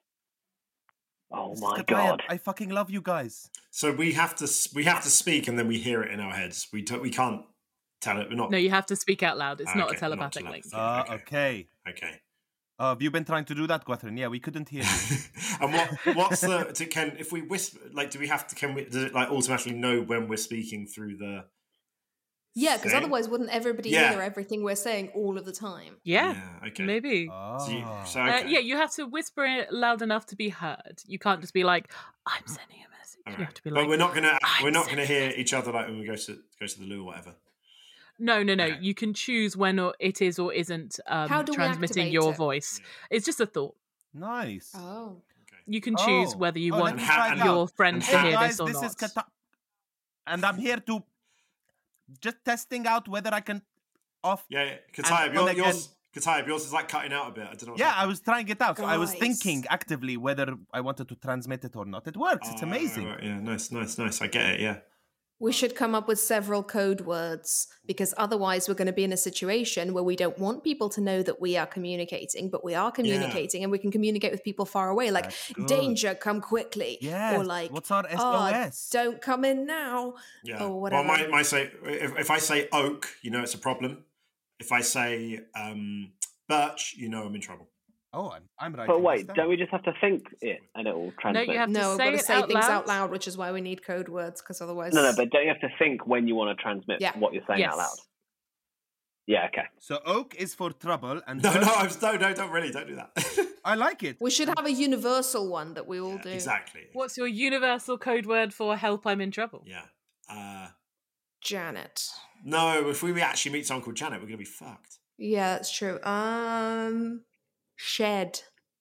Oh This is my Kataya. God. I fucking love you guys. So we have to s- we have to speak, and then we hear it in our heads. We do, we can't tell it. We're not. No, you have to speak out loud. It's Ah, not okay, a telepathic not link. telepathic. Uh, Okay. okay. Okay. Uh, have you been trying to do that, Gwathryn? Yeah, we couldn't hear you. And what what's the to, can if we whisper like do we have to can we does it like automatically know when we're speaking through the Yeah, because thing? otherwise, wouldn't everybody Yeah. hear everything we're saying all of the time? Yeah, Yeah, okay. maybe. So, you, Ah. so Uh, okay. yeah, you have to whisper it loud enough to be heard. You can't just be like, "I'm sending a message." All You right. have to be but like, we're not gonna "I'm we're not gonna sending hear a each other like when we go to go to the loo or whatever. No, no, no. Okay. You can choose when or it is or isn't um, How do we transmitting activate your it? voice. It's just a thought. Nice. Oh. You can choose Oh. whether you Oh, let want me ha- try it and your out. friends and to ha- hear Hey guys, this or this not. is Kata, and I'm here to just testing out whether I can off. Yeah, yeah. Katayeb, And your, on yours Katayeb, yours is like cutting out a bit. I don't know what's Yeah, I happening. was trying it out. So I was Guys. thinking actively whether I wanted to transmit it or not. It works. It's Oh, right, amazing. right, right. Yeah, nice, nice, nice. I get it, yeah. We should come up with several code words because otherwise we're going to be in a situation where we don't want people to know that we are communicating, but we are communicating and we can communicate with people far away, like That's good. danger, come quickly. Yes. Or like, What's our S O "Ah, S? don't come in now. Yeah. Or whatever. Well, my, my say if, if I say oak, you know it's a problem. If I say um, birch, you know I'm in trouble. Oh, I'm, I'm right. But wait, don't we just have to think it and it will transmit? you have to No, we've say got to it say out things loud. out loud, which is why we need code words because otherwise. No, no, but don't you have to think when you want to transmit Yeah. what you're saying Yes. out loud? Yeah, okay. So oak is for trouble, and No, birch- no, I'm, no, no, don't really, don't do that. I like it. We should have a universal one that we all Yeah, do. exactly. What's your universal code word for help? I'm in trouble. Yeah. Uh, Janet. no, if we actually meet someone called Janet, we're gonna be fucked. Yeah, that's true. Um, shed.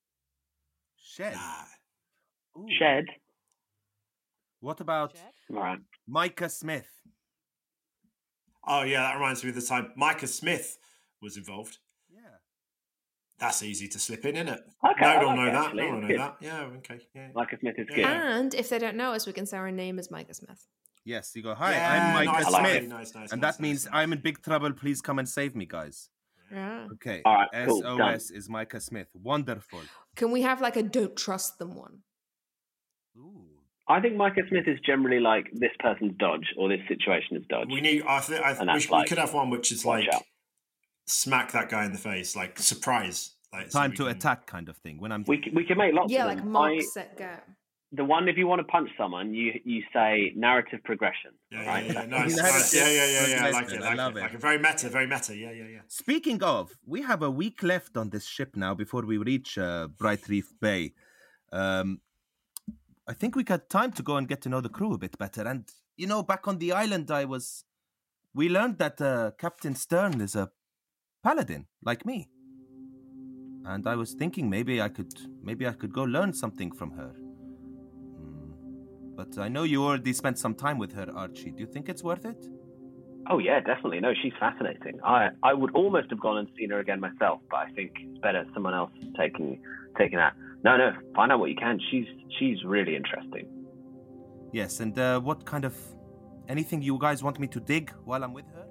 Shed. Nah. Ooh. Shed. What about Right. Micah Smith? Oh yeah, that reminds me of the time Micah Smith was involved. Yeah. That's easy to slip in, isn't it? Okay, no I one will like know it, that. actually. No one will It's know good. that. Yeah, okay. Yeah. Micah Smith is Yeah. good. And if they don't know us, we can say our name is Micah Smith. Yes, you go, hi, Yeah, I'm Micah nice, I like Smith. it. Nice, nice, and nice, that means nice. I'm in big trouble. Please come and save me, guys. Yeah. Okay. All right, cool, S O S is Micah Smith. Wonderful. Can we have like a don't trust them one? Ooh. I think Micah Smith is generally like this person's dodge or this situation is dodge. We need. I think. I And think we, that's should- we like, could have one which is watch like out. smack that guy in the face, like surprise. Like so Time we to can- attack kind of thing. When I'm We c- we can make lots Yeah, of like them. mark, I, set, go. the one if you want to punch someone, you you say narrative progression. Yeah, right? yeah, yeah, nice, nice. Yeah, yeah, yeah, yeah. I like it. I like love it. it. Like a very meta, very meta. Yeah, yeah, yeah. Speaking of, we have a week left on this ship now before we reach uh, Bright Reef Bay. Um, I think we got time to go and get to know the crew a bit better. And, you know, back on the island, I was... We learned that uh, Captain Stern is a paladin, like me. And I was thinking maybe I could maybe I could go learn something from her. Mm. But I know you already spent some time with her, Archie. Do you think it's worth it? Oh yeah, definitely. No, she's fascinating. I, I would almost have gone and seen her again myself, but I think it's better someone else taking taking that. No, no, find out what you can. She's she's really interesting. Yes, and uh, what kind of anything you guys want me to dig while I'm with her?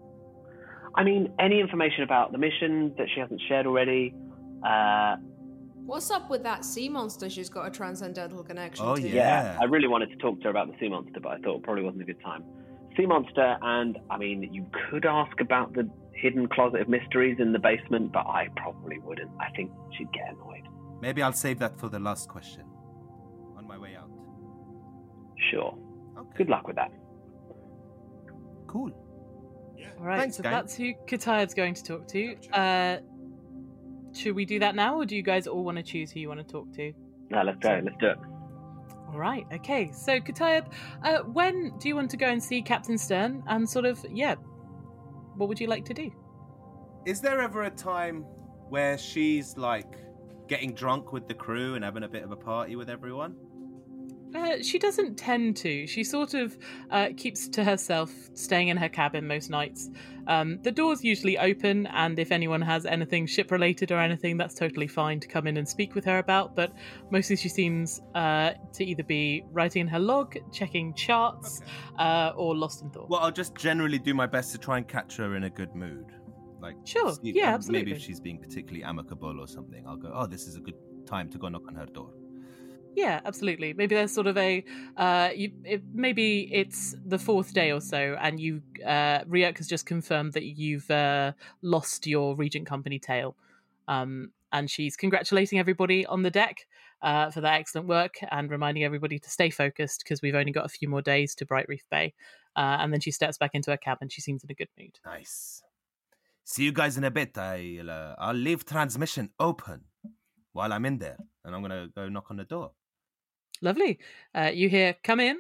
I mean, any information about the mission that she hasn't shared already. Uh, What's up with that sea monster she's got a transcendental connection Oh, to? yeah. yeah, I really wanted to talk to her about the sea monster, but I thought it probably wasn't a good time. Sea monster, and I mean, you could ask about the hidden closet of mysteries in the basement, but I probably wouldn't. I think she'd get annoyed. Maybe I'll save that for the last question. On my way out. Sure. Okay. Good luck with that. Cool. All right, Thanks, so guy. that's who Katayab's going to talk to. Uh, should we do that now, or do you guys all want to choose who you want to talk to? No, let's go. Let's do it. All right, okay. So, Katayab, uh, when do you want to go and see Captain Stern? And sort of, yeah, what would you like to do? Is there ever a time where she's like getting drunk with the crew and having a bit of a party with everyone? Uh, she doesn't tend to. She sort of uh, keeps to herself, staying in her cabin most nights. Um, the door's usually open, and if anyone has anything ship-related or anything, that's totally fine to come in and speak with her about, but mostly she seems uh, to either be writing in her log, checking charts, Okay. uh, or lost in thought. Well, I'll just generally do my best to try and catch her in a good mood. Like, Sure, see- yeah, um, absolutely. Maybe if she's being particularly amicable or something, I'll go, oh, this is a good time to go knock on her door. Yeah, absolutely. Maybe there's sort of a uh, you, it, maybe it's the fourth day or so, and you uh, Ryuk has just confirmed that you've uh, lost your Regent Company tail, um, and she's congratulating everybody on the deck uh, for that excellent work and reminding everybody to stay focused because we've only got a few more days to Bright Reef Bay. Uh, and then she steps back into her cabin. She seems in a good mood. Nice. See you guys in a bit. I'll, uh, I'll leave transmission open while I'm in there, and I'm going to go knock on the door. Lovely. Uh, you hear, come in.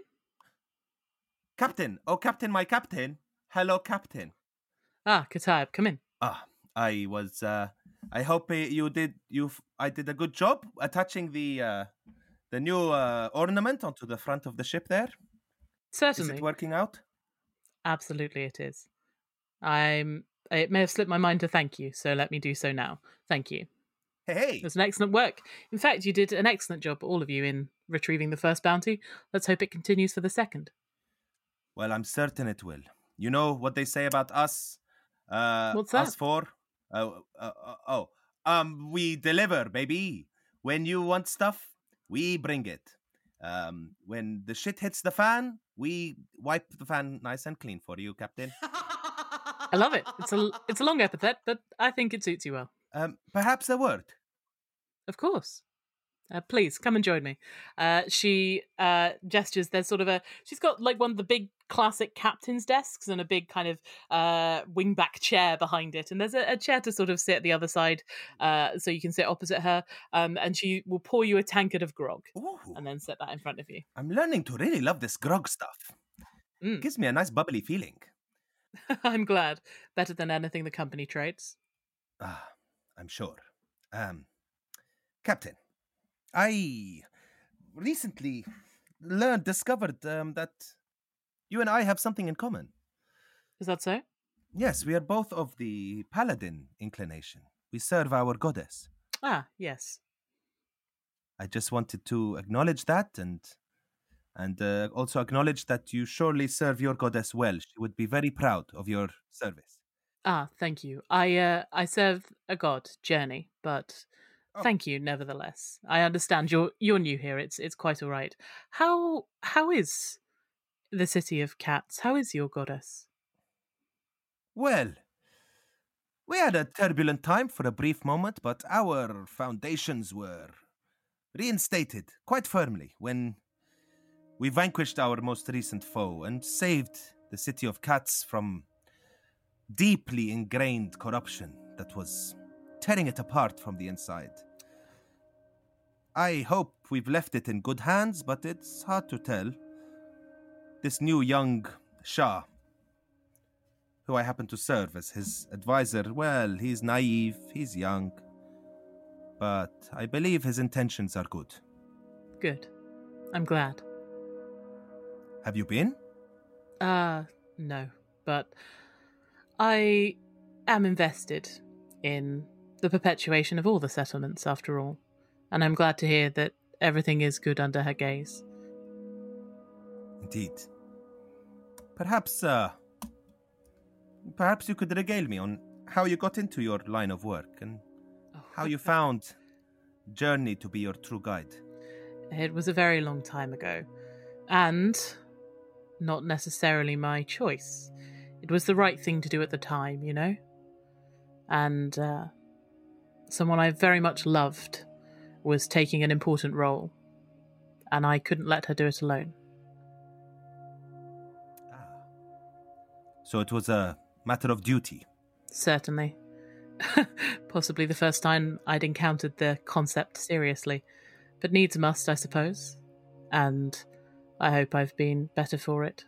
Captain! Oh, Captain, my Captain! Hello, Captain. Ah, Katayab, come in. Ah, I was, uh, I hope uh, you did, you, I did a good job attaching the, uh, the new uh, ornament onto the front of the ship there. Certainly. Is it working out? Absolutely, it is. I'm. It may have slipped my mind to thank you, so let me do so now. Thank you. Hey, hey! It was an excellent work. In fact, you did an excellent job, all of you, in retrieving the first bounty. Let's hope it continues for the second. Well, I'm certain it will. You know what they say about us? Uh, What's Us that? four? Uh, uh, uh, oh, um, we deliver, baby. When you want stuff, we bring it. Um, when the shit hits the fan, we wipe the fan nice and clean for you, Captain. I love it. It's a it's a long epithet, but I think it suits you well. Um, perhaps a word. Of course. Uh, please come and join me. Uh, she uh, gestures. There's sort of a. She's got like one of the big classic captain's desks and a big kind of uh, wingback chair behind it. And there's a, a chair to sort of sit at the other side, uh, so you can sit opposite her. Um, and she will pour you a tankard of grog Ooh, and then set that in front of you. I'm learning to really love this grog stuff. Mm. Gives me a nice bubbly feeling. I'm glad. Better than anything the company trades. Ah, I'm sure. Um, Captain, I recently learned, discovered um, that you and I have something in common. Is that so? Yes, we are both of the paladin inclination. We serve our goddess. Ah, yes. I just wanted to acknowledge that and and uh, also acknowledge that you surely serve your goddess well. She would be very proud of your service. Ah, thank you. I uh, I serve a god, Journey, but Oh. thank you nevertheless. I understand you're you're new here. It's it's quite all right. How how is the city of cats? How is your goddess? Well, we had a turbulent time for a brief moment, but our foundations were reinstated quite firmly when we vanquished our most recent foe and saved the city of Cats from deeply ingrained corruption that was tearing it apart from the inside. I hope we've left it in good hands, but it's hard to tell. This new young Shah, who I happen to serve as his advisor, well, he's naive, he's young, but I believe his intentions are good. Good. I'm glad. Have you been? Uh, no, but I am invested in the perpetuation of all the settlements, after all, and I'm glad to hear that everything is good under her gaze. Indeed. Perhaps, uh, perhaps you could regale me on how you got into your line of work and Oh. how you found Journey to be your true guide. It was a very long time ago, and not necessarily my choice. It was the right thing to do at the time, you know? And uh, someone I very much loved was taking an important role, and I couldn't let her do it alone. So it was a matter of duty. Certainly. Possibly the first time I'd encountered the concept seriously, but needs must, I suppose. And I hope I've been better for it.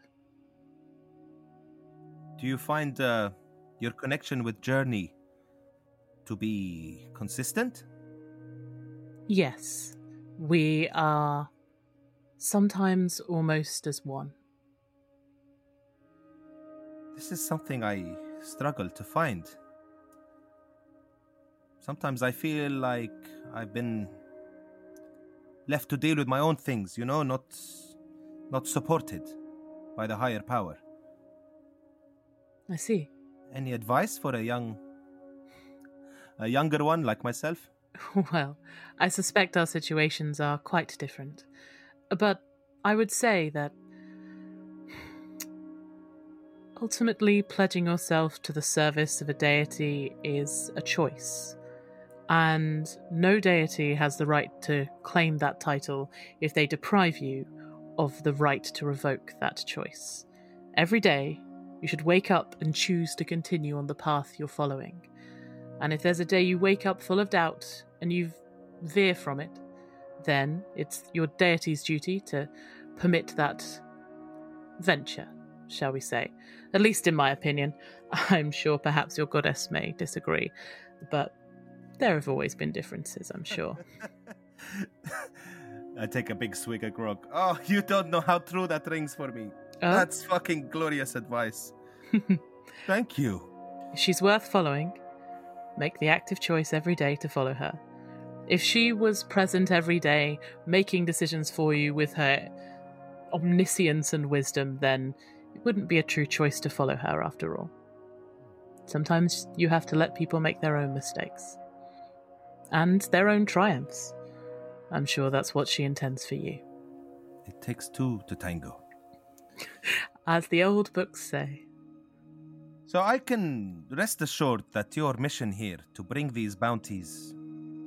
Do you find uh, your connection with Journey to be consistent? Yes, we are sometimes almost as one. This is something I struggle to find. Sometimes I feel like I've been left to deal with my own things, you know, not not supported by the higher power. I see. Any advice for a young a younger one like myself? Well, I suspect our situations are quite different. But I would say that ultimately pledging yourself to the service of a deity is a choice. And no deity has the right to claim that title if they deprive you of the right to revoke that choice. Every day, you should wake up and choose to continue on the path you're following. And if there's a day you wake up full of doubt and you veer from it, then it's your deity's duty to permit that venture, shall we say. At least in my opinion. I'm sure perhaps your goddess may disagree, but there have always been differences, I'm sure. I take a big swig of grog. Oh, you don't know how true that rings for me. Oh? That's fucking glorious advice. Thank you. If she's worth following, make the active choice every day to follow her. If she was present every day, making decisions for you with her omniscience and wisdom, then it wouldn't be a true choice to follow her after all. Sometimes you have to let people make their own mistakes. And their own triumphs. I'm sure that's what she intends for you. It takes two to tango. As the old books say. So I can rest assured that your mission here to bring these bounties...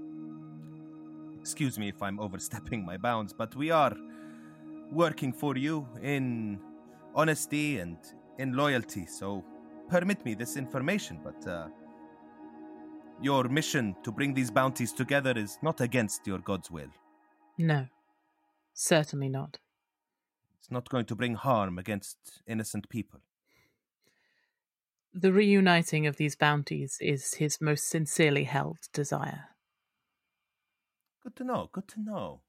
Excuse me if I'm overstepping my bounds, but we are working for you in honesty and in loyalty, so permit me this information, but uh, your mission to bring these bounties together is not against your God's will. No, certainly not. It's not going to bring harm against innocent people. The reuniting of these bounties is his most sincerely held desire. Good to know, good to know.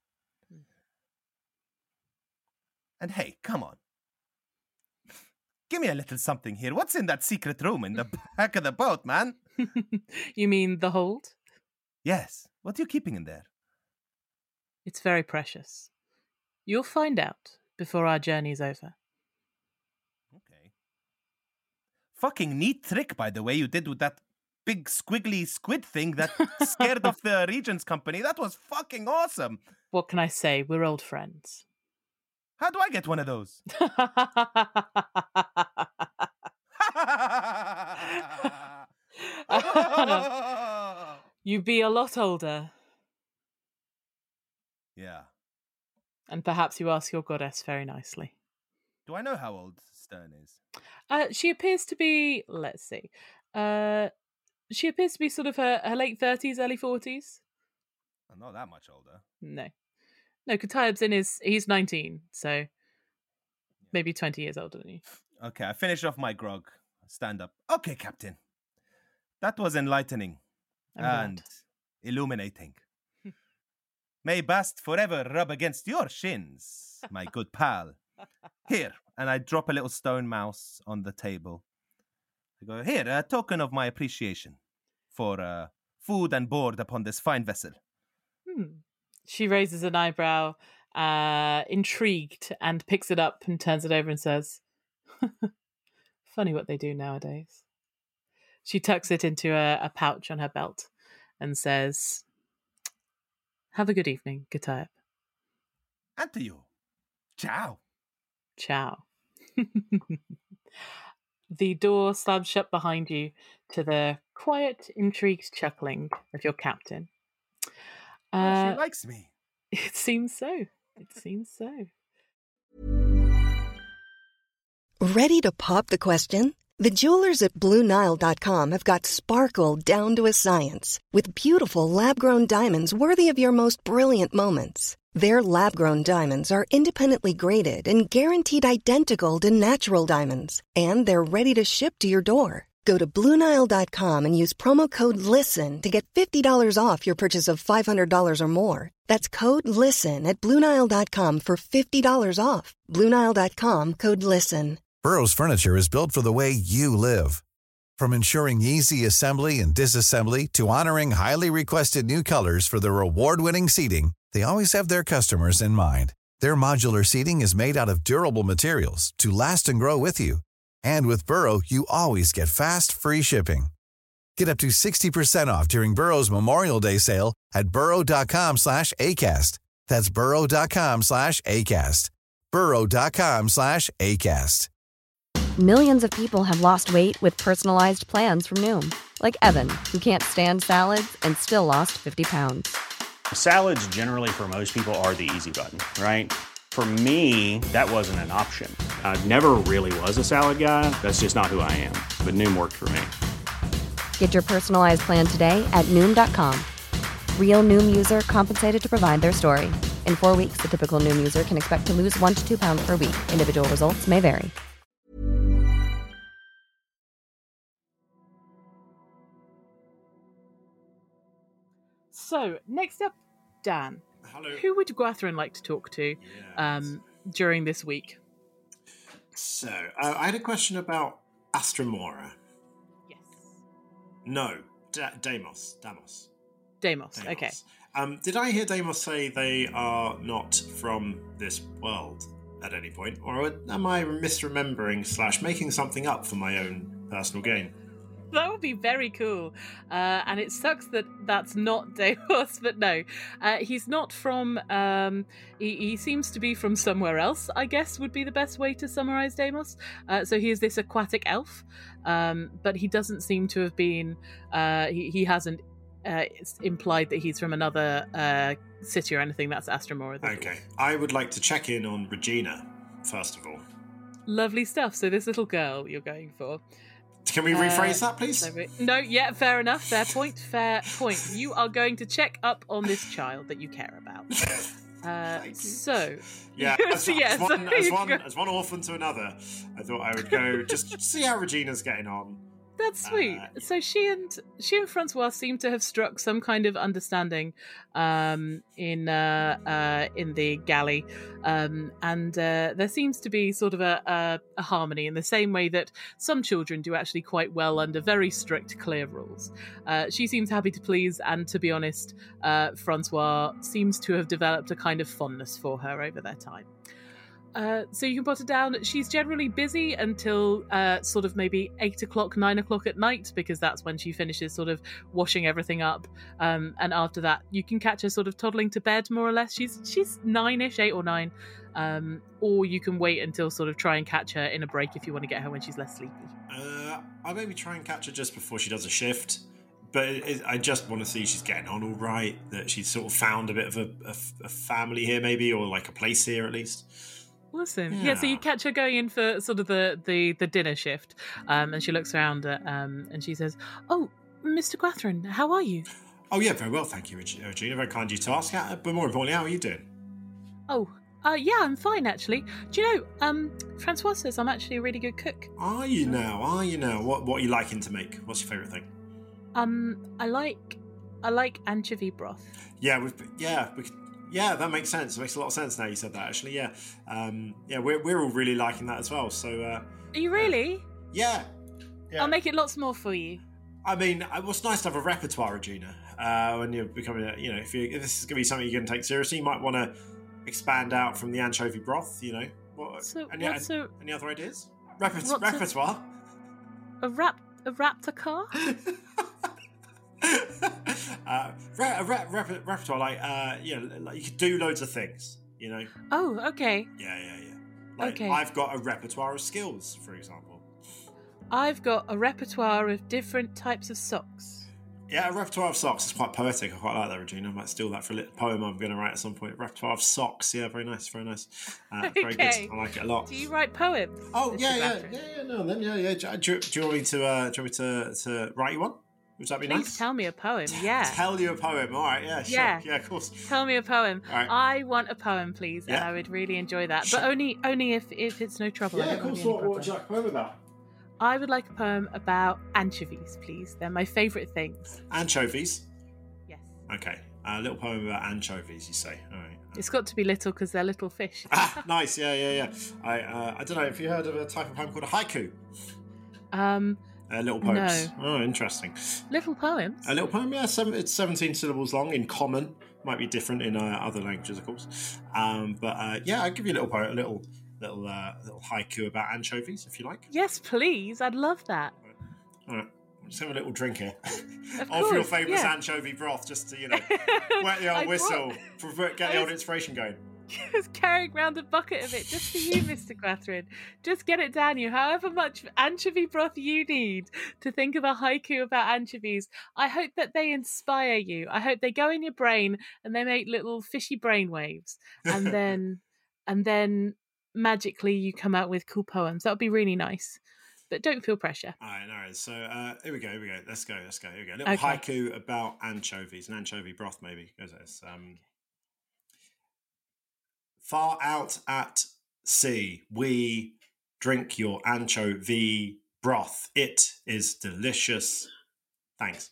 And hey, come on. Give me a little something here. What's in that secret room in the back of the boat, man? You mean the hold? Yes. What are you keeping in there? It's very precious. You'll find out before our journey's over. Okay. Fucking neat trick, by the way, you did with that big squiggly squid thing that scared off the Regent's company. That was fucking awesome. What can I say? We're old friends. How do I get one of those? You'd be a lot older. perhaps you ask your goddess very nicely. Do I know how old Stern is? Uh, she appears to be, let's see, uh, she appears to be sort of her, her late thirties, early forties. I'm not that much older. No. No, Katayeb's in his, he's nineteen, so maybe twenty years older than you. Okay, I finish off my grog. Stand up. Okay, Captain. That was enlightening I'm and glad. illuminating. May Bast forever rub against your shins, my good pal. Here, and I drop a little stone mouse on the table. I go, here, a token of my appreciation for uh, food and board upon this fine vessel. Hmm. She raises an eyebrow, uh, intrigued, and picks it up and turns it over and says, funny what they do nowadays. She tucks it into a, a pouch on her belt and says, have a good evening, Katayeb. And to you. Ciao. Ciao. The door slams shut behind you to the quiet, intrigued chuckling of your captain. Uh, she likes me. It seems so. It seems so. Ready to pop the question? The jewelers at Blue Nile dot com have got sparkle down to a science with beautiful lab-grown diamonds worthy of your most brilliant moments. Their lab-grown diamonds are independently graded and guaranteed identical to natural diamonds, and they're ready to ship to your door. Go to Blue Nile dot com and use promo code LISTEN to get fifty dollars off your purchase of five hundred dollars or more. That's code LISTEN at Blue Nile dot com for fifty dollars off. Blue Nile dot com, code LISTEN. Burrow's furniture is built for the way you live. From ensuring easy assembly and disassembly to honoring highly requested new colors for their award-winning seating, they always have their customers in mind. Their modular seating is made out of durable materials to last and grow with you. And with Burrow, you always get fast, free shipping. Get up to sixty percent off during Burrow's Memorial Day sale at burrow.com slash ACAST. That's burrow.com slash ACAST. burrow.com slash ACAST. Millions of people have lost weight with personalized plans from Noom. Like Evan, who can't stand salads and still lost fifty pounds. Salads generally for most people are the easy button, right? For me, that wasn't an option. I never really was a salad guy. That's just not who I am. But Noom worked for me. Get your personalized plan today at Noom dot com. Real Noom user compensated to provide their story. In four weeks, the typical Noom user can expect to lose one to two pounds per week. Individual results may vary. So, next up, Dan. Hello. Who would Gwathrin like to talk to um, during this week? So, uh, I had a question about Astramora. Yes. No, da- Deimos. Damos. Deimos, Deimos. okay. Um, did I hear Deimos say they are not from this world at any point? Or am I misremembering slash making something up for my own personal gain? That would be very cool. Uh, and it sucks that that's not Deimos, but no. Uh, he's not from... Um, he, he seems to be from somewhere else, I guess, would be the best way to summarize Deimos. Uh, so he is this aquatic elf, um, but he doesn't seem to have been... Uh, he, he hasn't uh, implied that he's from another uh, city or anything. That's Astramora. Okay. I would like to check in on Regina, first of all. Lovely stuff. So this little girl you're going for... Can we rephrase uh, that, please? No, yeah, fair enough. Fair point. Fair point. You are going to check up on this child that you care about. Uh, so, yeah, as, so, yeah, as, one, so as, one, as one orphan to another, I thought I would go just see how Regina's getting on. That's sweet. Uh, so she and she and Francois seem to have struck some kind of understanding um, in uh, uh, in the galley, um, and uh, there seems to be sort of a, a, a harmony in the same way that some children do actually quite well under very strict, clear rules. Uh, she seems happy to please, and to be honest, uh, Francois seems to have developed a kind of fondness for her over their time. Uh, so you can put her down. She's generally busy until uh, sort of maybe eight o'clock, nine o'clock at night, because that's when she finishes sort of washing everything up. Um, and after that, you can catch her sort of toddling to bed, more or less. She's she's nine-ish, eight or nine. Um, or you can wait until sort of try and catch her in a break if you want to get her when she's less sleepy. Uh, I'll maybe try and catch her just before she does a shift. but it, it, I just want to see she's getting on all right. That she's sort of found a bit of a, a, a family here, maybe, or like a place here at least. Awesome. Yeah. Yeah. So you catch her going in for sort of the the, the dinner shift, um, and she looks around at, um, and she says, "Oh, Mister Gwathrin, how are you?" Oh yeah, very well, thank you, Reg- Regina. Very kind of you to ask. How- But more importantly, how are you doing? Oh, uh, yeah, I'm fine actually. Do you know, um, Francois says I'm actually a really good cook. Are you now? Are you now? What What are you liking to make? What's your favourite thing? Um, I like, I like anchovy broth. Yeah, we've yeah, we, yeah, that makes sense. It makes a lot of sense now you said that. Actually, yeah, um, yeah, we're we're all really liking that as well. So, uh, Are you really? yeah, yeah. I'll make it lots more for you. I mean, it was nice to have a repertoire, Regina. Uh, when you're becoming, a, you know, if, you, if this is going to be something you're going to take seriously, you might want to expand out from the anchovy broth. You know, what, So any, what's a any other ideas? Repet- What's a- repertoire. a rap a raptor car? uh, re- a re- rep- repertoire, like, uh, you know, like you could do loads of things. You know. Oh, okay. Yeah, yeah, yeah. Like, Okay. I've got a repertoire of skills, for example. I've got a repertoire of different types of socks. Yeah, a repertoire of socks is quite poetic. I quite like that, Regina. I might steal that for a little poem I'm going to write at some point. Repertoire of socks. Yeah, very nice, very nice. Uh, very Okay. good. I like it a lot. Do you write poems? Oh, Mister yeah, yeah, Gwathrin? yeah, yeah, no, then, yeah, yeah. Do, do, do you want me to, uh, do you want me to, to write you one? Would that be Please nice? tell me a poem. Yeah. Tell you a poem. All right, yeah, sure. Yeah. Yeah, of course. Tell me a poem. All right. I want a poem, please, and Yeah. I would really enjoy that. Sure. But only only if, if it's no trouble. I Yeah, don't of want course. to be any What, what would you problem. like a poem about? I would like a poem about anchovies, please. They're my favourite things. Anchovies. Yes. Okay. A little poem about anchovies, you say. All right. It's got to be little because they're little fish. Ah, nice. Yeah, yeah, yeah. I, uh, I don't know. Have you heard of a type of poem called a haiku? Um, Uh, little poems. No. Oh, interesting. little poems. A little poem, yeah. Seven, it's seventeen syllables long in common. Might be different in uh, other languages, of course. Um, but uh, yeah, I'll give you a little poem, a little, little, uh, little haiku about anchovies, if you like. Yes, please. I'd love that. All right. Let's have a little drink here. Of Of your course, famous yeah. anchovy broth, just to, you know, wet the I old whistle, brought- for, get I the old was- inspiration going. Just carrying around a bucket of it just for you, Mister Gwathrin. Just get it down you. However much anchovy broth you need to think of a haiku about anchovies. I hope that they inspire you. I hope they go in your brain and they make little fishy brain waves. And then and then magically you come out with cool poems. That would be really nice. But don't feel pressure. All right, all right. So uh, here we go, here we go. Let's go, let's go. Here we go. A little Okay. haiku about anchovies, an anchovy broth, maybe. Goes like this. Um, Far out at sea, we drink your anchovy broth. It is delicious. Thanks.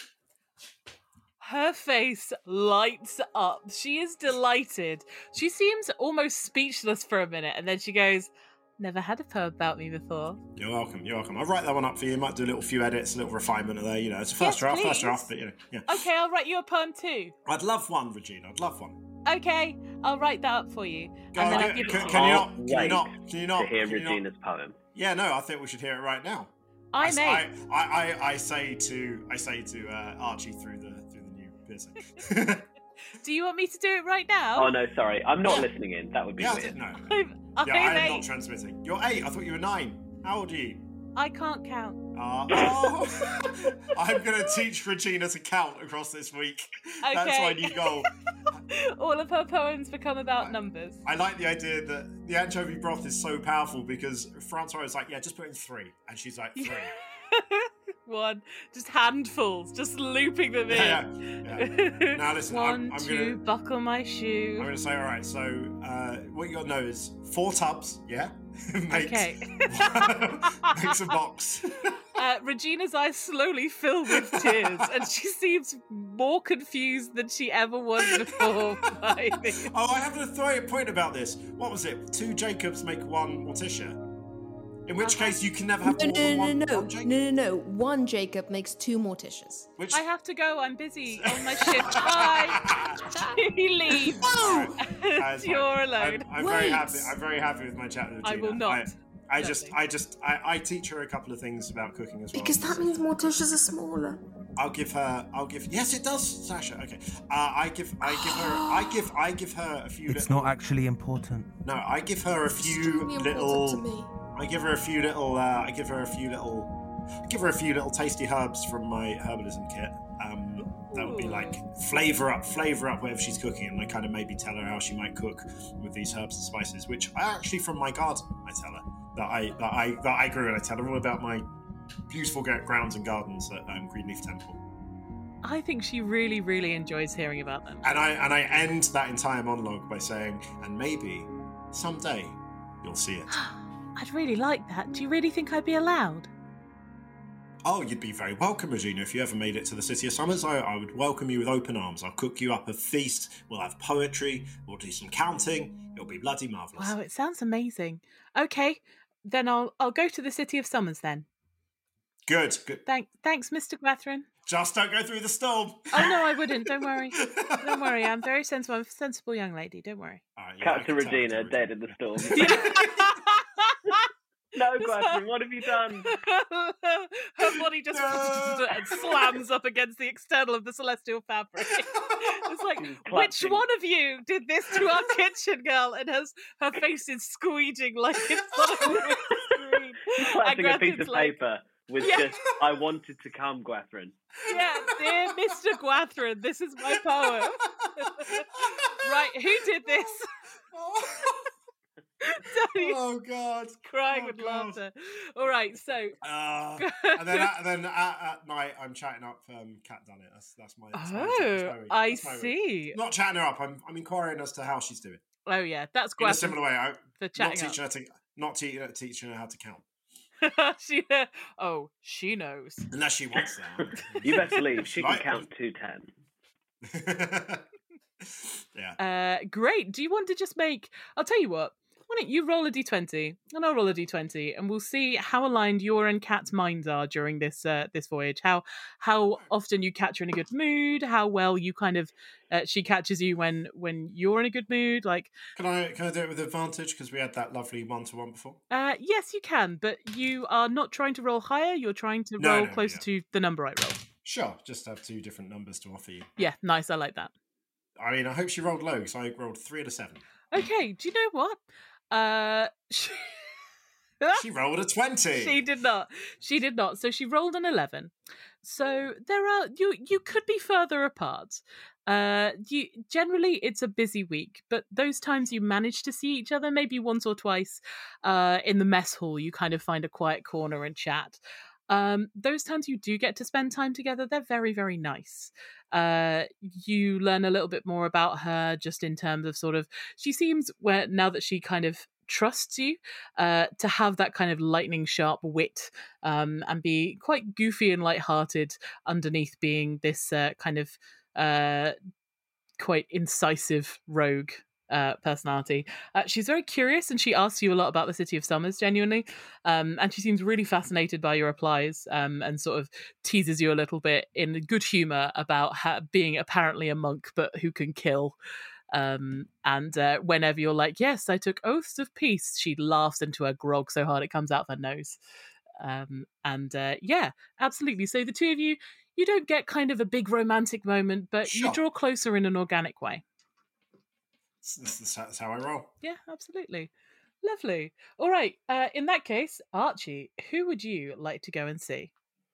Her face lights up. She is delighted. She seems almost speechless for a minute, and then she goes, "Never had a poem about me before." You're welcome. You're welcome. I'll write that one up for you. Might do a little few edits, a little refinement of there. You know, it's a first Yes, draft, please. first draft, but you know, yeah. Okay, I'll write you a poem too. I'd love one, Regina. I'd love one. Okay, I'll write that up for you. Go And on, then I'll can, give it can, to can you. you Can't not? Can you wait not? Can you not? to hear can you not- Regina's poem. Yeah, no. I think we should hear it right now. I s- may. I, I, I, I say to I say to uh, Archie through the through the new piercing. Do you want me to do it right now? Oh no, sorry, I'm not listening in. That would be yeah, I weird. didn't know. I'm, I'm Yeah, I am eight. not transmitting. You're eight. I thought you were nine. How old are you? I can't count. Uh, oh. I'm going to teach Regina to count across this week. That's Okay. my new goal. All of her poems become about numbers. I like the idea that the anchovy broth is so powerful because Francois is like, yeah, just put in three. And she's like, three. One, just handfuls, just looping them in. Yeah, yeah. Now listen, I'm- One, I'm two, gonna- buckle my shoe. I'm going to say, all right, so uh, what you got to know is four tubs, yeah? makes, Okay. makes a box. Uh, Regina's eyes slowly fill with tears, and she seems more confused than she ever was before. by this. Oh, I have a throw point about this. What was it? Two Jacobs make one Morticia. In which case, you can never have No, more no, than no, one, no, no, one Jacob. no, no, no. One Jacob makes two Morticias. Which I have to go. I'm busy on my shift. Bye. She leaves. That's fine. You're alone. I'm, I'm very Wait. happy. I'm very happy with my chat with I Regina. will not. I, I just, Lovely. I just, I, I teach her a couple of things about cooking as well. Because that means Morticias are smaller. I'll give her. I'll give. Yes, it does, Sasha. Okay. Uh, I give. I give her. I give. I give her a few. It's little, not actually important. No, I give her a few Extremely important little. to me. I give her a few little. Uh, I give her a few little give her a few little tasty herbs from my herbalism kit. Um, that would be like flavour up, flavour up whatever she's cooking, and I kind of maybe tell her how she might cook with these herbs and spices, which I actually from my garden. I tell her that I that I that I grew, and I tell her all about my beautiful grounds and gardens at um, Greenleaf Temple. I think she really, really enjoys hearing about them. And I and I end that entire monologue by saying, and maybe someday you'll see it. I'd really like that. Do you really think I'd be allowed? Oh, you'd be very welcome, Regina. If you ever made it to the City of Summers, I, I would welcome you with open arms. I'll cook you up a feast. We'll have poetry. We'll do some counting. It'll be bloody marvellous. Wow, it sounds amazing. Okay, then I'll I'll go to the City of Summers then. Good, good. Thank, thanks, Mister Gwathrin. Just don't go through the storm. Oh, no, I wouldn't. Don't worry. Don't worry. I'm very sensible. I'm a sensible young lady. Don't worry. Right, yeah, Captain Regina, dead in the storm. No, Gwathrin, what have you done? Her body just and slams up against the external of the celestial fabric. It's like, which one of you did this to our kitchen girl? And has her face is squeeging like it's on a screen. Clapping a piece of like, paper with yeah. just, I wanted to come, Gwathrin. Yeah, dear Mister Gwathrin, this is my poem. Right, who did this? Oh God! Crying oh, with God. laughter. All right, so uh, and then, at, then at, at night, I'm chatting up um, Cat Dunnett. That's that's my. That's my oh, that's my I that's my see. Not chatting her up. I'm I'm inquiring as to how she's doing. Oh yeah, that's in Gwathrin a similar way. I, for not chatting teaching up. her to not te- teaching her how to count. she, oh, she knows. Unless she wants that. You best believe she can Like- count to ten. Yeah. Uh, great. Do you want to just make? I'll tell you what. Why don't you roll a d twenty and I'll roll a d twenty, and we'll see how aligned your and Kat's minds are during this uh, this voyage. How how often you catch her in a good mood. How well you kind of uh, she catches you when when you're in a good mood. Like, Can I can I do it with advantage because we had that lovely one to one before? uh, yes, you can, but you are not trying to roll higher. You're trying to No, roll no, closer yeah. to the number I roll. Sure. Just have two different numbers to offer you. Yeah, nice. I like that. I mean, I hope she rolled low because I rolled three out of seven. Okay, do you know what? Uh, she, She rolled a twenty. she did not. She did not. So she rolled an eleven. So there are you. You could be further apart. Uh, you generally it's a busy week, but those times you manage to see each other, maybe once or twice, uh, in the mess hall, you kind of find a quiet corner and chat. Um, those times you do get to spend time together, they're very, very nice. Uh, you learn a little bit more about her just in terms of sort of, she seems, where now that she kind of trusts you, uh, to have that kind of lightning sharp wit, um, and be quite goofy and lighthearted underneath being this uh, kind of uh, quite incisive rogue uh, personality. Uh, she's very curious and she asks you a lot about the City of Summers, genuinely. Um, and she seems really fascinated by your replies, um, and sort of teases you a little bit in good humour about ha- being apparently a monk, but who can kill. Um, and uh, whenever you're like, yes, I took oaths of peace, she laughs into her grog so hard it comes out of her nose. Um, and uh, yeah, absolutely. So the two of you, you don't get kind of a big romantic moment, but Sure. you draw closer in an organic way. That's, that's, that's how I roll. Yeah, absolutely. Lovely. All right. Uh, in that case, Archie, who would you like to go and see?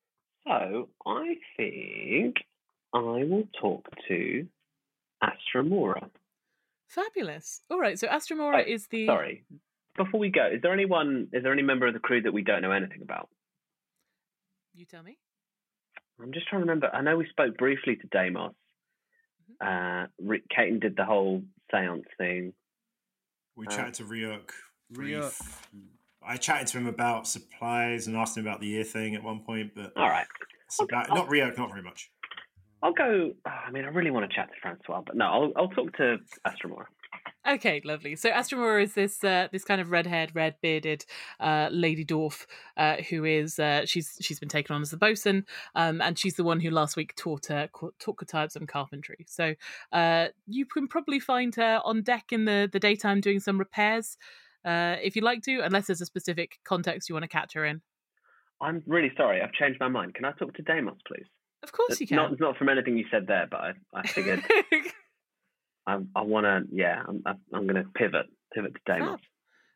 So I think I will talk to Astra Mora. Fabulous. All right. So Astramora Oh, is the. Sorry. Before we go, is there anyone? Is there any member of the crew that we don't know anything about? You tell me. I'm just trying to remember. I know we spoke briefly to Deimos. Uh, Rick Caton did the whole seance thing. We Uh, chatted to Ryuk. brief. Ryuk. I chatted to him about supplies and asked him about the ear thing at one point, but All right. it's about, not Ryuk, not very much. I'll go. Oh, I mean, I really want to chat to Francois, but no, I'll, I'll talk to Astra Mora. Okay, lovely. So Astramora is this uh, this kind of red-haired, red-bearded uh, lady dwarf uh, who is uh, she's she's been taken on as the bosun, um, and she's the one who last week taught her taught Katayeb some carpentry. So uh, you can probably find her on deck in the, the daytime doing some repairs, uh, if you'd like to, unless there's a specific context you want to catch her in. I'm really sorry. I've changed my mind. Can I talk to Deimos, please? Of course you can. Not not from anything you said there, but I, I figured I, I want to. Yeah, I'm I'm going to pivot pivot to Deimos. Fab.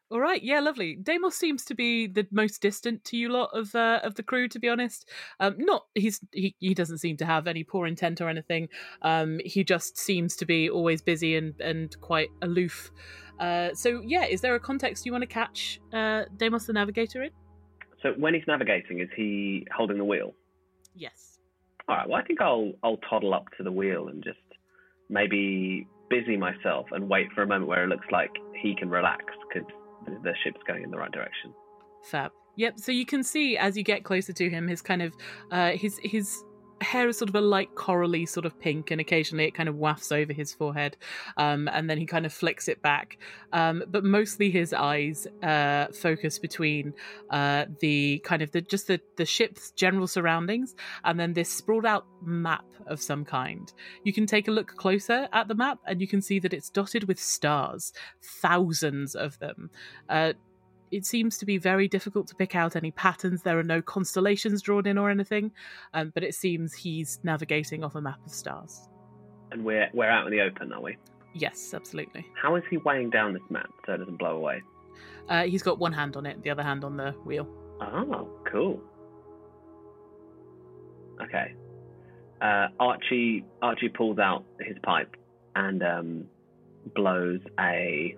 All right, yeah, lovely. Deimos seems to be the most distant to you lot of uh, of the crew, to be honest. Um, not he's he, he doesn't seem to have any poor intent or anything. Um, he just seems to be always busy and and quite aloof. Uh, so yeah, is there a context you want to catch uh, Deimos the Navigator in? So when he's navigating, is he holding the wheel? Yes. All right. Well, I think I'll I'll toddle up to the wheel and just maybe busy myself and wait for a moment where it looks like he can relax because the ship's going in the right direction. Fab. Yep. So you can see as you get closer to him, his kind of uh, his his hair is sort of a light corally sort of pink, and occasionally it kind of wafts over his forehead, um, and then he kind of flicks it back. Um, but mostly his eyes uh, focus between uh, the kind of the just the the ship's general surroundings, and then this sprawled out map of some kind. You can take a look closer at the map, and you can see that it's dotted with stars, thousands of them. Uh, It seems to be very difficult to pick out any patterns. There are no constellations drawn in or anything, um, but it seems he's navigating off a map of stars. And we're we're out in the open, are we? Yes, absolutely. How is he weighing down this map so it doesn't blow away? Uh, he's got one hand on it, the other hand on the wheel. Oh, cool. Okay. Uh, Archie Archie pulls out his pipe and um, blows a.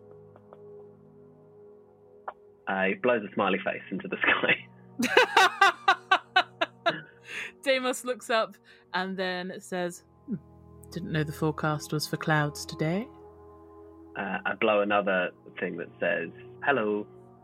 Uh, he blows a smiley face into the sky. Deimos looks up and then says, hmm, didn't know the forecast was for clouds today. Uh, I blow another thing that says, hello.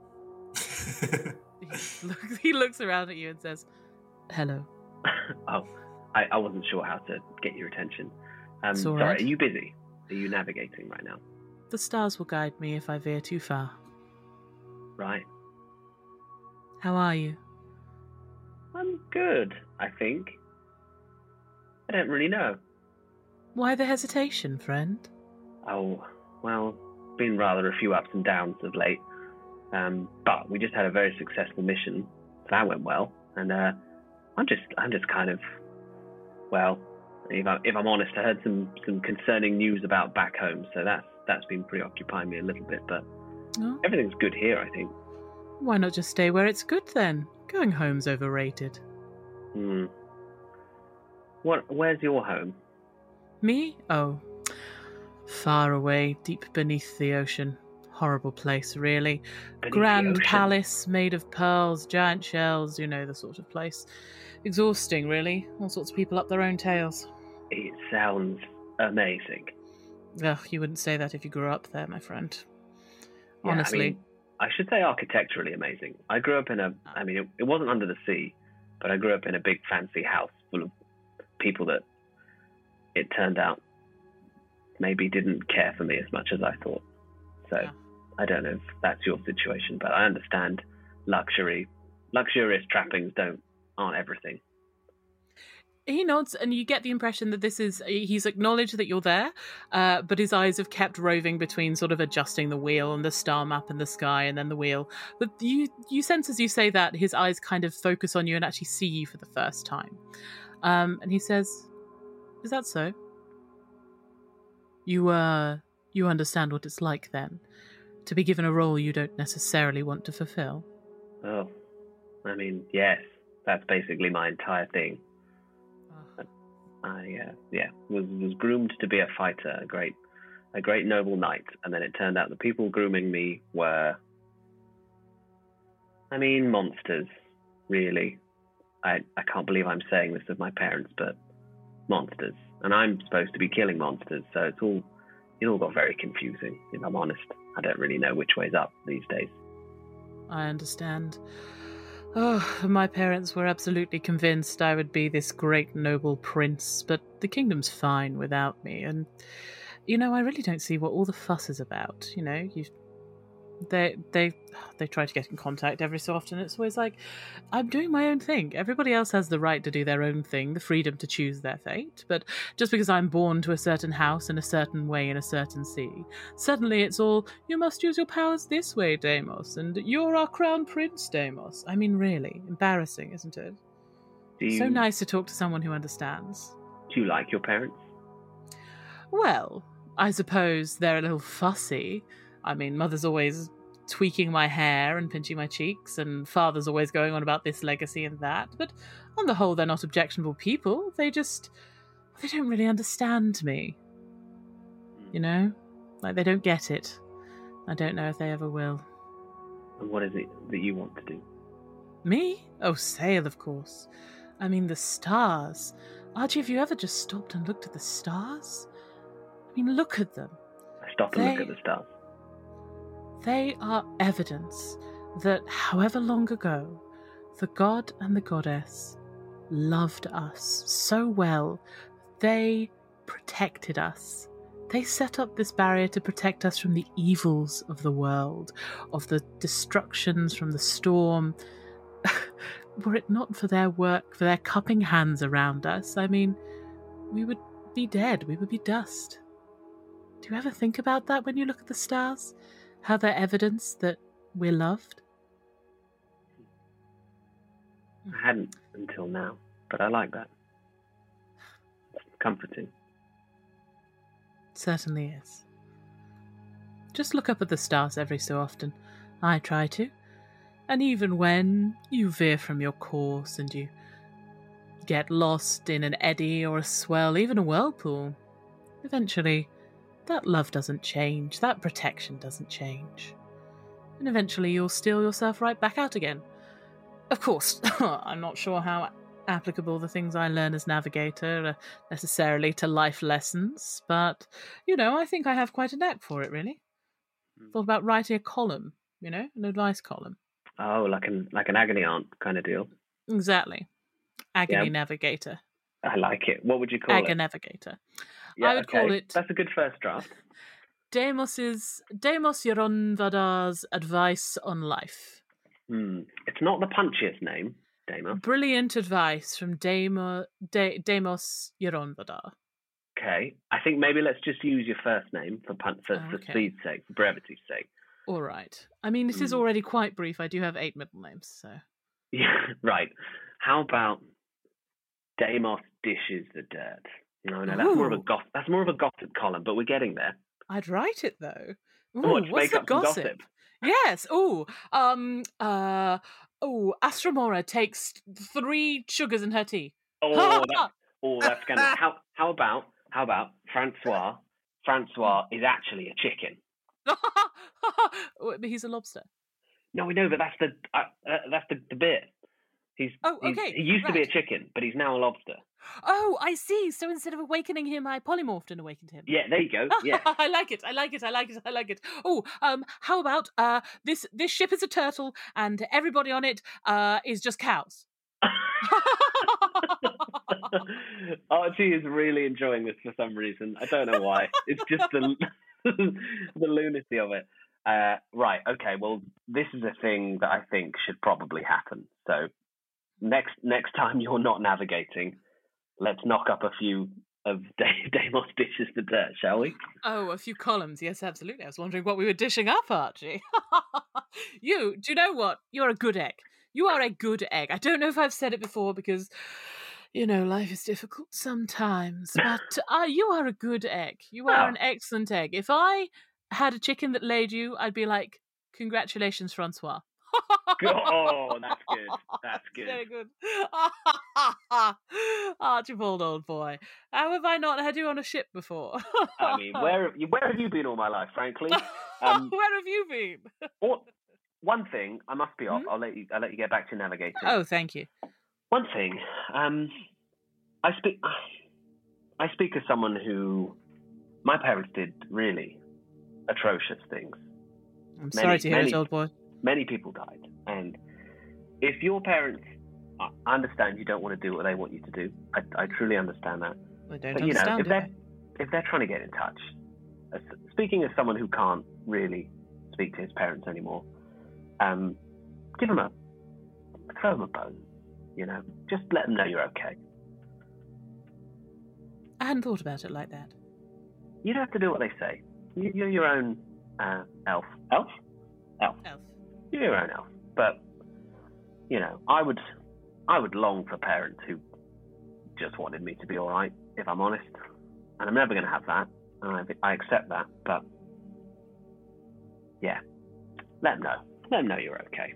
he, looks, he looks around at you and says, hello. oh, I, I wasn't sure how to get your attention. Um, sorry, right. Are you busy? Are you navigating right now? The stars will guide me if I veer too far. Right. How are you? I'm good, I think. I don't really know. Why the hesitation, friend? Oh, well, been rather a few ups and downs of late. Um, but we just had a very successful mission. So that went well. And uh, I'm just I'm just kind of, well, if, I, if I'm honest, I heard some, some concerning news about back home. So that's, that's been preoccupying me a little bit. But oh. Everything's good here, I think. Why not just stay where it's good then? Going home's overrated. Hmm. What? Where's your home? Me? Oh. Far away, deep beneath the ocean. Horrible place, really. Beneath Grand palace made of pearls, giant shells, you know, the sort of place. Exhausting, really. All sorts of people up their own tails. It sounds amazing. Ugh, you wouldn't say that if you grew up there, my friend. Yeah, Honestly. I mean, I should say architecturally amazing. I grew up in a, I mean, it, it wasn't under the sea, but I grew up in a big fancy house full of people that it turned out maybe didn't care for me as much as I thought. So yeah. I don't know if that's your situation, but I understand luxury, luxurious trappings don't, aren't everything. He nods, and you get the impression that this is, he's acknowledged that you're there, uh, but his eyes have kept roving between sort of adjusting the wheel and the star map and the sky and then the wheel. But you you sense as you say that, his eyes kind of focus on you and actually see you for the first time. Um, and he says, is that so? You, uh, you understand what it's like then, to be given a role you don't necessarily want to fulfill? Oh, I mean, yes, that's basically my entire thing. I uh, yeah was was groomed to be a fighter, a great a great noble knight, and then it turned out the people grooming me were, I mean, monsters, really. I I can't believe I'm saying this of my parents, but monsters, and I'm supposed to be killing monsters, so it's all it all got very confusing. If I'm honest, I don't really know which way's up these days. I understand. Oh, my parents were absolutely convinced I would be this great noble prince, but the kingdom's fine without me, and, you know, I really don't see what all the fuss is about, you know, you... They they they try to get in contact every so often. It's always like, I'm doing my own thing. Everybody else has the right to do their own thing, the freedom to choose their fate. But just because I'm born to a certain house in a certain way in a certain sea, suddenly it's all, you must use your powers this way, Deimos, and you're our crown prince, Deimos. I mean, really, embarrassing, isn't it? You, so nice to talk to someone who understands. Do you like your parents? Well, I suppose they're a little fussy. I mean, Mother's always tweaking my hair and pinching my cheeks, and father's always going on about this legacy and that. But on the whole, they're not objectionable people. They just, they don't really understand me. You know? Like, they don't get it. I don't know if they ever will. And what is it that you want to do? Me? Oh, sail, of course. I mean, the stars. Archie, have you ever just stopped and looked at the stars? I mean, look at them. Stop and They- look at the stars. They are evidence that, however long ago, the god and the goddess loved us so well, they protected us. They set up this barrier to protect us from the evils of the world, of the destructions from the storm. Were it not for their work, for their cupping hands around us, I mean, we would be dead, we would be dust. Do you ever think about that when you look at the stars? How they're evidence that we're loved? I hadn't until now, but I like that. It's comforting. Certainly is. Just look up at the stars every so often. I try to. And even when you veer from your course and you get lost in an eddy or a swell, even a whirlpool, eventually that love doesn't change, that protection doesn't change. And eventually you'll steal yourself right back out again. Of course, I'm not sure how applicable the things I learn as navigator are necessarily to life lessons, but, you know, I think I have quite a knack for it, really. Thought about writing a column, you know, an advice column. Oh, like an like an agony aunt kind of deal. Exactly. Agony Yeah. navigator. I like it. What would you call it? Aganavigator. Yeah, I would okay. call it That's a good first draft. Demos's Demos Yoronvada's advice on life. Hmm. It's not the punchiest name, Damos. Brilliant advice from Demo, De, Demos Yoronvada. Okay. I think maybe let's just use your first name for pun- for, for Okay. speed's sake, for brevity's sake. All right. I mean, it is Mm. already quite brief. I do have eight middle names, so. Yeah, right. How about Damos dishes the dirt? No, no, that's more of a Ooh. goth- that's more of a gossip column, but we're getting there. I'd write it though. Ooh, Oh, let's what's make the up some gossip? gossip. Yes. Oh, um, uh, oh, Astromora takes three sugars in her tea. Oh, that's, oh, that's gonna. How how about how about Francois? Francois is actually a chicken. But he's a lobster. No, we know, but that's the uh, uh, that's the, the bit. He's, Oh, he's- okay, he used to be a right. chicken, but he's now a lobster. Oh, I see. So instead of awakening him, I polymorphed and awakened him. Yeah, there you go. Yeah. I like it. I like it. I like it. I like it. Oh, um, how about uh, this? This ship is a turtle, and everybody on it uh is just cows. Archie is really enjoying this for some reason. I don't know why. It's just the the lunacy of it. Uh, right. Okay. Well, this is a thing that I think should probably happen. So next next time you're not navigating, let's knock up a few of Da- Damos dishes the dirt, shall we? Oh, a few columns. Yes, absolutely. I was wondering what we were dishing up, Archie. You, do you know what? You're a good egg. You are a good egg. I don't know if I've said it before because, you know, life is difficult sometimes. But uh, you are a good egg. You are Oh. an excellent egg. If I had a chicken that laid you, I'd be like, congratulations, Francois. Oh, that's good. That's good. Very good. Archibald, old boy. How have I not had you on a ship before? I mean, where have you, where have you been all my life, frankly? Um, Where have you been? or, one thing, I must be off. I'll let you. I'll let you get back to navigating. Oh, thank you. One thing, um, I speak. I speak as someone who, my parents did really atrocious things. I'm Many- sorry to hear many- it, old boy. Many people died, and if your parents, I understand you don't want to do what they want you to do. I, I truly understand that. I don't But you know, understand if it. they're if they're trying to get in touch, as, speaking as someone who can't really speak to his parents anymore, um, give them a throw them a bone. You know, just let them know you're okay. I hadn't thought about it like that. You don't have to do what they say. You, you're your own uh, elf. Elf? Elf. Elf. You're your own elf. But you know, I would, I would long for parents who just wanted me to be all right. If I'm honest, and I'm never going to have that. And I, I accept that. But yeah, let them know. Let them know you're okay.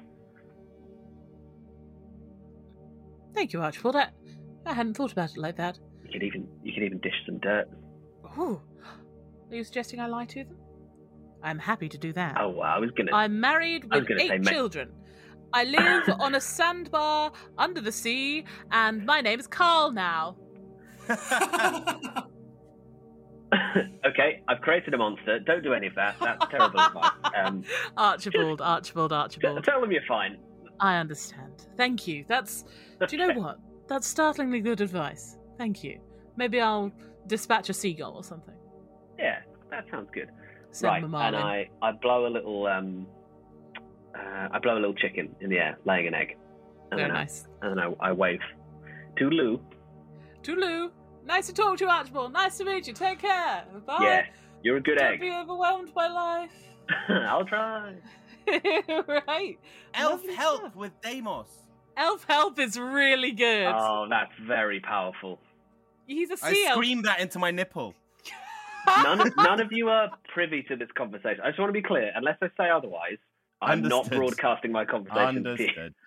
Thank you, Archibald. I, I hadn't thought about it like that. You could even you could even dish some dirt. Oh, are you suggesting I lie to them? I'm happy to do that. Oh, well, I was gonna. I'm married I was with gonna eight say ma- children. I live on a sandbar under the sea, and my name is Carl now. Okay, I've created a monster. Don't do any of that. That's terrible advice. Um, Archibald, Archibald, Archibald. Tell them you're fine. I understand. Thank you. That's. Do you know what? That's startlingly good advice. Thank you. Maybe I'll dispatch a seagull or something. Yeah, that sounds good. Send right, them and a I, I blow a little um, uh, I blow a little chicken in the air, laying an egg. And Very then nice. I, and then I, I wave. Toodaloo. Toodaloo. Nice to talk to you, Archibald. Nice to meet you. Take care. Bye. Yeah, you're a good Don't egg. be overwhelmed by life. I'll try. Right. Elf Lovely help stuff. with Deimos. Elf help is really good. Oh, that's very powerful. He's a I sea elf. screamed that into my nipple. None of, none of you are privy to this conversation. I just want to be clear. Unless I say otherwise, I'm not Understood. broadcasting my conversation to you. Understood.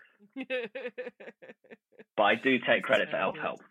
But I do take credit for elf help.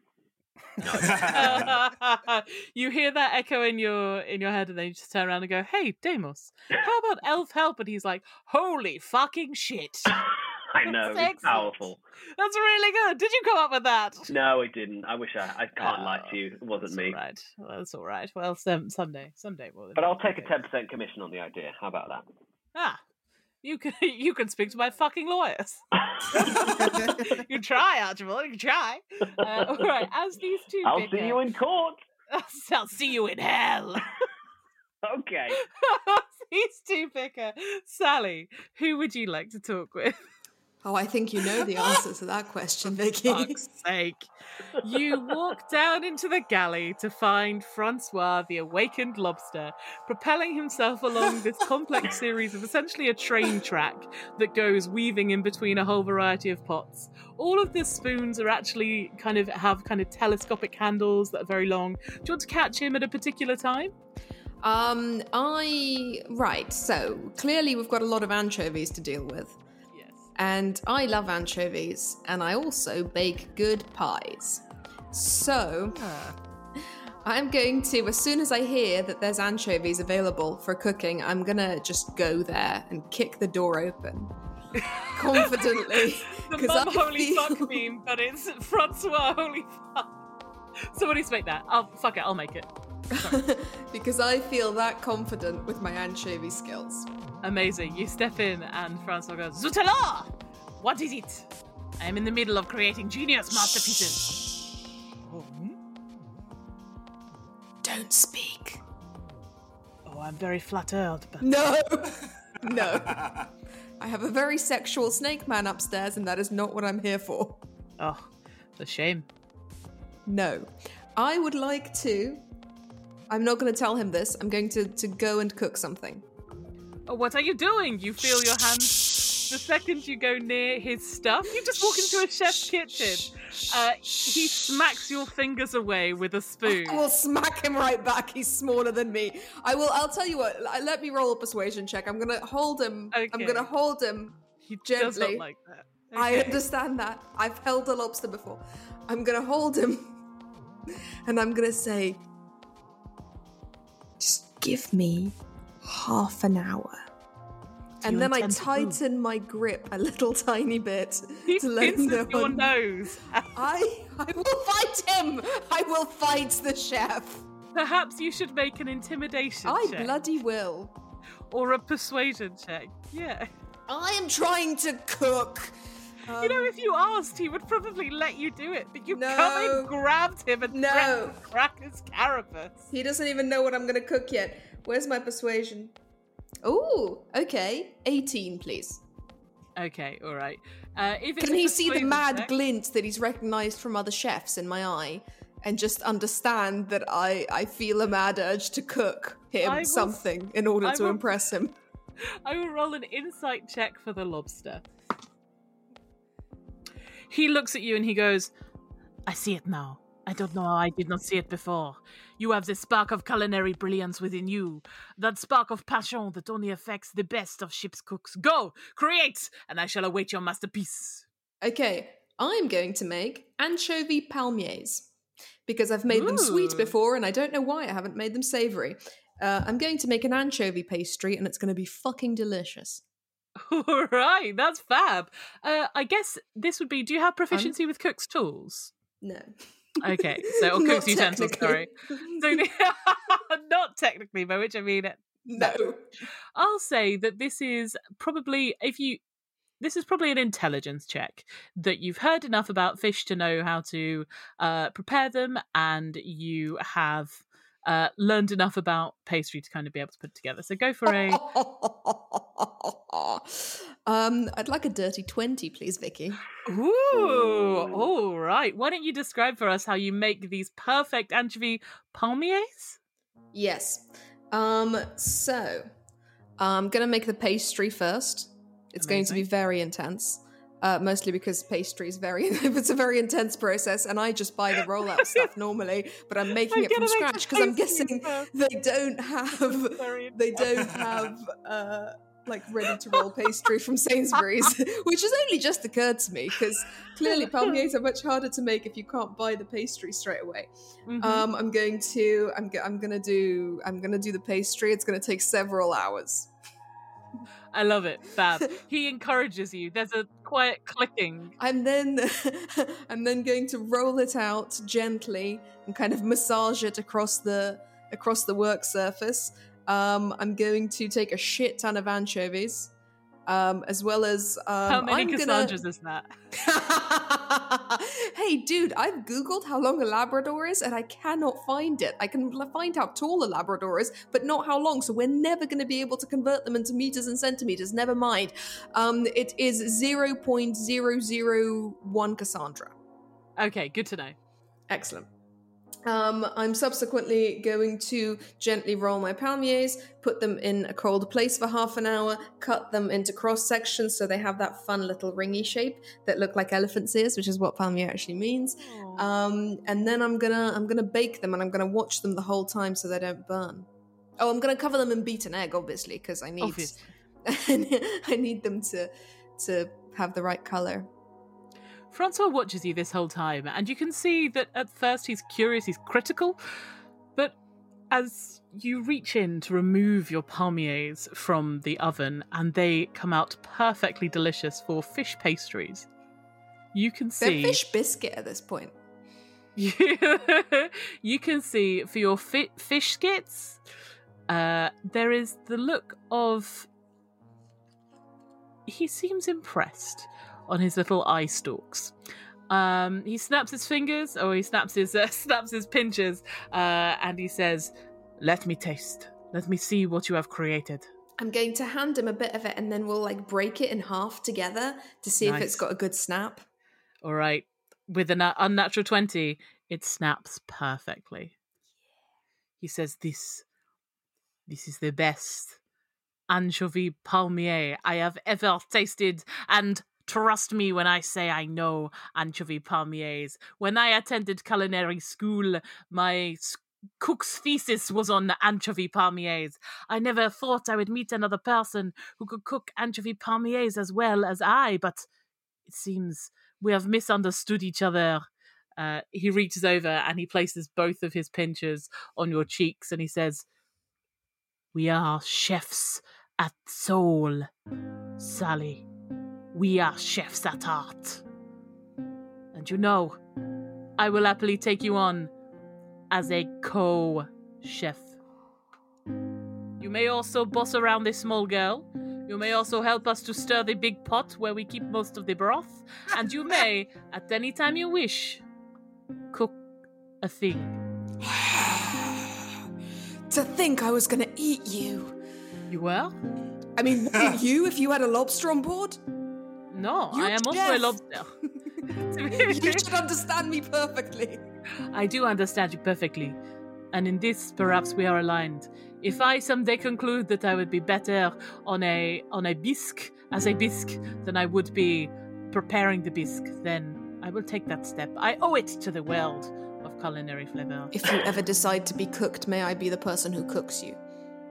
You hear that echo in your in your head, and then you just turn around and go, "Hey, Deimos, how about elf help?" And he's like, "Holy fucking shit!" I know, That's it's powerful. That's really good. Did you come up with that? No, I didn't. I wish I. I can't Oh, lie to you. It wasn't That's me. all right. Well, that's all right. Well, some, someday, someday we'll. But I'll take a ten percent commission on the idea. How about that? Ah, you can you can speak to my fucking lawyers. You can try, Archibald. You can try. Uh, all right. As these two, I'll bicker, see you in court. I'll see you in hell. Okay. These two bicker. Sally, who would you like to talk with? Oh, I think you know the answer to that question, Vicky. Fuck's sake. You walk down into the galley to find Francois, the awakened lobster, propelling himself along this complex series of essentially a train track that goes weaving in between a whole variety of pots. All of the spoons are actually kind of have kind of telescopic handles that are very long. Do you want to catch him at a particular time? Um, I... Right, so clearly we've got a lot of anchovies to deal with. And I love anchovies, and I also bake good pies. So, I'm going to, as soon as I hear that there's anchovies available for cooking, I'm gonna just go there and kick the door open. Confidently. The 'cause mum I holy feel- fuck meme, but it's Francois holy fuck. Somebody's make that. I'll fuck it, I'll make it. Because I feel that confident with my anchovy skills. Amazing. You step in and Francois goes, Zutala! What is it? I am in the middle of creating genius masterpieces. Oh, hmm? Don't speak. Oh, I'm very flattered, but... No! No. I have a very sexual snake man upstairs, and that is not what I'm here for. Oh, it's a shame. No. I would like to... I'm not going to tell him this. I'm going to, to go and cook something. Oh, what are you doing? You feel your hands... The second you go near his stuff, you just walk into a chef's kitchen. Uh, he smacks your fingers away with a spoon. I will smack him right back. He's smaller than me. I will. I'll tell you what. Let me roll a persuasion check. I'm gonna hold him. Okay. I'm gonna hold him He gently. does not like that. I Okay. understand that. I've held a lobster before. I'm gonna hold him, and I'm gonna say, "Just give me half an hour." And you then I intend to tighten my grip a little tiny bit He to let him know. pinces your I'm- nose. I I will fight him. I will fight the chef. Perhaps you should make an intimidation I check. bloody will. Or a persuasion check. Yeah. I am trying to cook. Um, You know, if you asked, he would probably let you do it. But you No. come and grabbed him and No. threatened to crack his carapace. he doesn't even know what I'm going to cook yet. Where's my persuasion? Ooh, okay. eighteen, please. Okay, all right. Uh, if it's Can a he see the persuasion mad check- glint that he's recognized from other chefs in my eye and just understand that I, I feel a mad urge to cook him I will- something in order I to will- impress him? I will roll an insight check for the lobster. He looks at you and he goes, I see it now. I don't know how I did not see it before. You have the spark of culinary brilliance within you. That spark of passion that only affects the best of ship's cooks. Go, create, and I shall await your masterpiece. Okay, I'm going to make anchovy palmiers. Because I've made Ooh. them sweet before, and I don't know why I haven't made them savory. Uh, I'm going to make an anchovy pastry, and it's going to be fucking delicious. All right, that's fab. Uh, I guess this would be, do you have proficiency um, with cook's tools? No. Okay, so, or cook's utensils, sorry. So, not technically, by which I mean... No. I'll say that this is probably, if you... This is probably an intelligence check, that you've heard enough about fish to know how to uh, prepare them, and you have uh, learned enough about pastry to kind of be able to put it together. So go for a... um, I'd like a dirty twenty, please, Vicky. Ooh, all right. Why don't you describe for us how you make these perfect anchovy palmiers? Yes. Um. So, I'm going to make the pastry first. It's Amazing. Going to be very intense, uh, mostly because pastry is very, it's a very intense process, and I just buy the rollout stuff normally, but I'm making it from scratch because I'm guessing stuff. they don't have, they don't have, uh, like ready to roll pastry from Sainsbury's, which has only just occurred to me because clearly palmiers are much harder to make if you can't buy the pastry straight away. Mm-hmm. Um, I'm going to, I'm, I'm going to do, I'm going to do the pastry. It's going to take several hours. I love it. Fab. He encourages you. There's a quiet clicking. I'm then I'm then going to roll it out gently and kind of massage it across the across the work surface. Um, I'm going to take a shit ton of anchovies, um, as well as um, how many I'm Cassandras gonna... is that? Hey, dude, I've Googled how long a Labrador is and I cannot find it. I can find how tall a Labrador is, but not how long. So we're never going to be able to convert them into meters and centimeters. Never mind. Um, it is zero point zero zero one Cassandra. Okay, good to know. Excellent. Um, I'm subsequently going to gently roll my palmiers, put them in a cold place for half an hour, cut them into cross sections so they have that fun little ringy shape that look like elephant's ears, which is what palmier actually means. Um, and then I'm gonna I'm gonna bake them, and I'm gonna watch them the whole time so they don't burn. Oh, I'm gonna cover them in beaten egg, obviously, because I need I need them to to have the right color. Francois watches you this whole time, and you can see that at first he's curious, he's critical, but as you reach in to remove your palmiers from the oven and they come out perfectly delicious for fish pastries, you can see... They're fish biscuit at this point. You, you can see for your fi- fish skits, uh, there is the look of... He seems impressed on his little eye stalks. Um, he snaps his fingers, or he snaps his uh, snaps his pinchers, uh, and he says, "Let me taste. Let me see what you have created." I'm going to hand him a bit of it, and then we'll like break it in half together to see Nice. if it's got a good snap. All right, with an unnatural twenty, it snaps perfectly. He says, "This, this is the best anchovy palmier I have ever tasted, and trust me when I say I know anchovy palmiers. When I attended culinary school, my cook's thesis was on anchovy palmiers. I never thought I would meet another person who could cook anchovy palmiers as well as I, but it seems we have misunderstood each other." Uh, he reaches over and he places both of his pinchers on your cheeks and he says, "We are chefs at soul, Sally. We are chefs at heart. And you know, I will happily take you on as a co-chef. You may also boss around this small girl. You may also help us to stir the big pot where we keep most of the broth. And you may, at any time you wish, cook a thing." To think I was going to eat you. You were? I mean, wouldn't you if you had a lobster on board? No, You're I am also a lobster. You should understand me perfectly. I do understand you perfectly. And in this, perhaps we are aligned. If I someday conclude that I would be better on a on a bisque, as a bisque, than I would be preparing the bisque, then I will take that step. I owe it to the world. of culinary flavour. If you ever decide to be cooked, may I be the person who cooks you?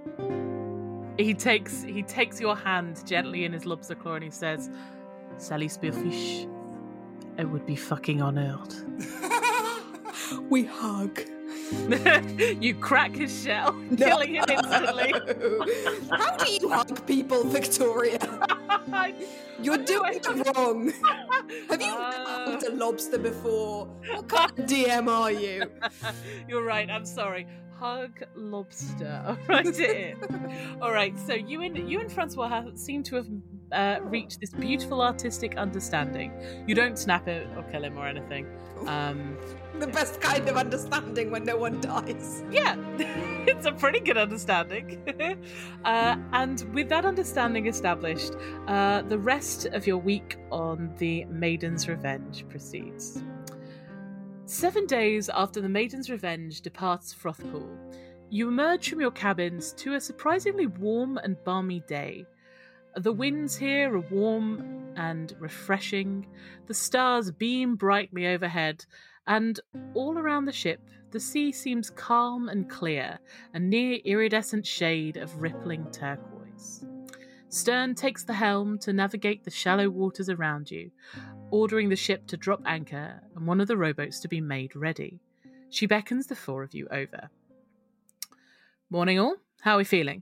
He takes he takes your hand gently in his lobster claw and he says, Sally Spearfish, I would be fucking honoured. We hug. You crack his shell, no. killing him instantly. How do you hug people, Victoria? You're doing it wrong. Have you uh... hugged a lobster before? What kind of D M are you? You're right, I'm sorry. Hug lobster. I'll write it in. All right, so you and you and Francois have, seem to have uh, reached this beautiful artistic understanding. You don't snap it or kill him or anything. Um, the best kind of understanding when no one dies. Yeah, it's a pretty good understanding. uh, and with that understanding established, uh, the rest of your week on the Maiden's Revenge proceeds. Seven days after the Maiden's Revenge departs Frothpool, you emerge from your cabins to a surprisingly warm and balmy day. The winds here are warm and refreshing, the stars beam brightly overhead, and all around the ship, the sea seems calm and clear, a near iridescent shade of rippling turquoise. Stern takes the helm to navigate the shallow waters around you, ordering the ship to drop anchor and one of the rowboats to be made ready. She beckons the four of you over. Morning all, how are we feeling?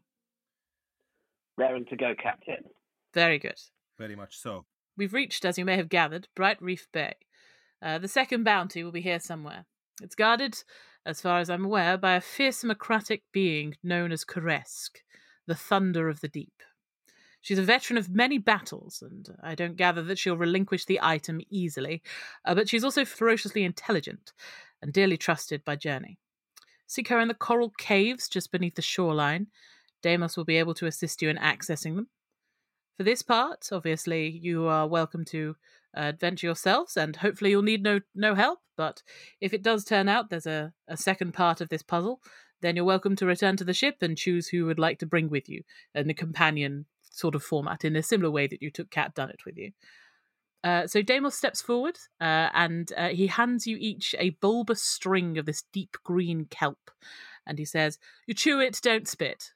Raring to go, Captain. Very good. Very much so. We've reached, as you may have gathered, Bright Reef Bay. Uh, the second bounty will be here somewhere. It's guarded, as far as I'm aware, by a fearsome aquatic being known as Koresk, the Thunder of the Deep. She's a veteran of many battles, and I don't gather that she'll relinquish the item easily, uh, but she's also ferociously intelligent and dearly trusted by Journey. Seek her in the coral caves just beneath the shoreline. Deimos will be able to assist you in accessing them. For this part, obviously, you are welcome to uh, adventure yourselves, and hopefully you'll need no no help, but if it does turn out there's a, a second part of this puzzle, then you're welcome to return to the ship and choose who you would like to bring with you in a companion sort of format, in a similar way that you took Cat Dunnett with you. Uh, so Deimos steps forward, uh, and uh, he hands you each a bulbous string of this deep green kelp, and he says, "You chew it, don't spit."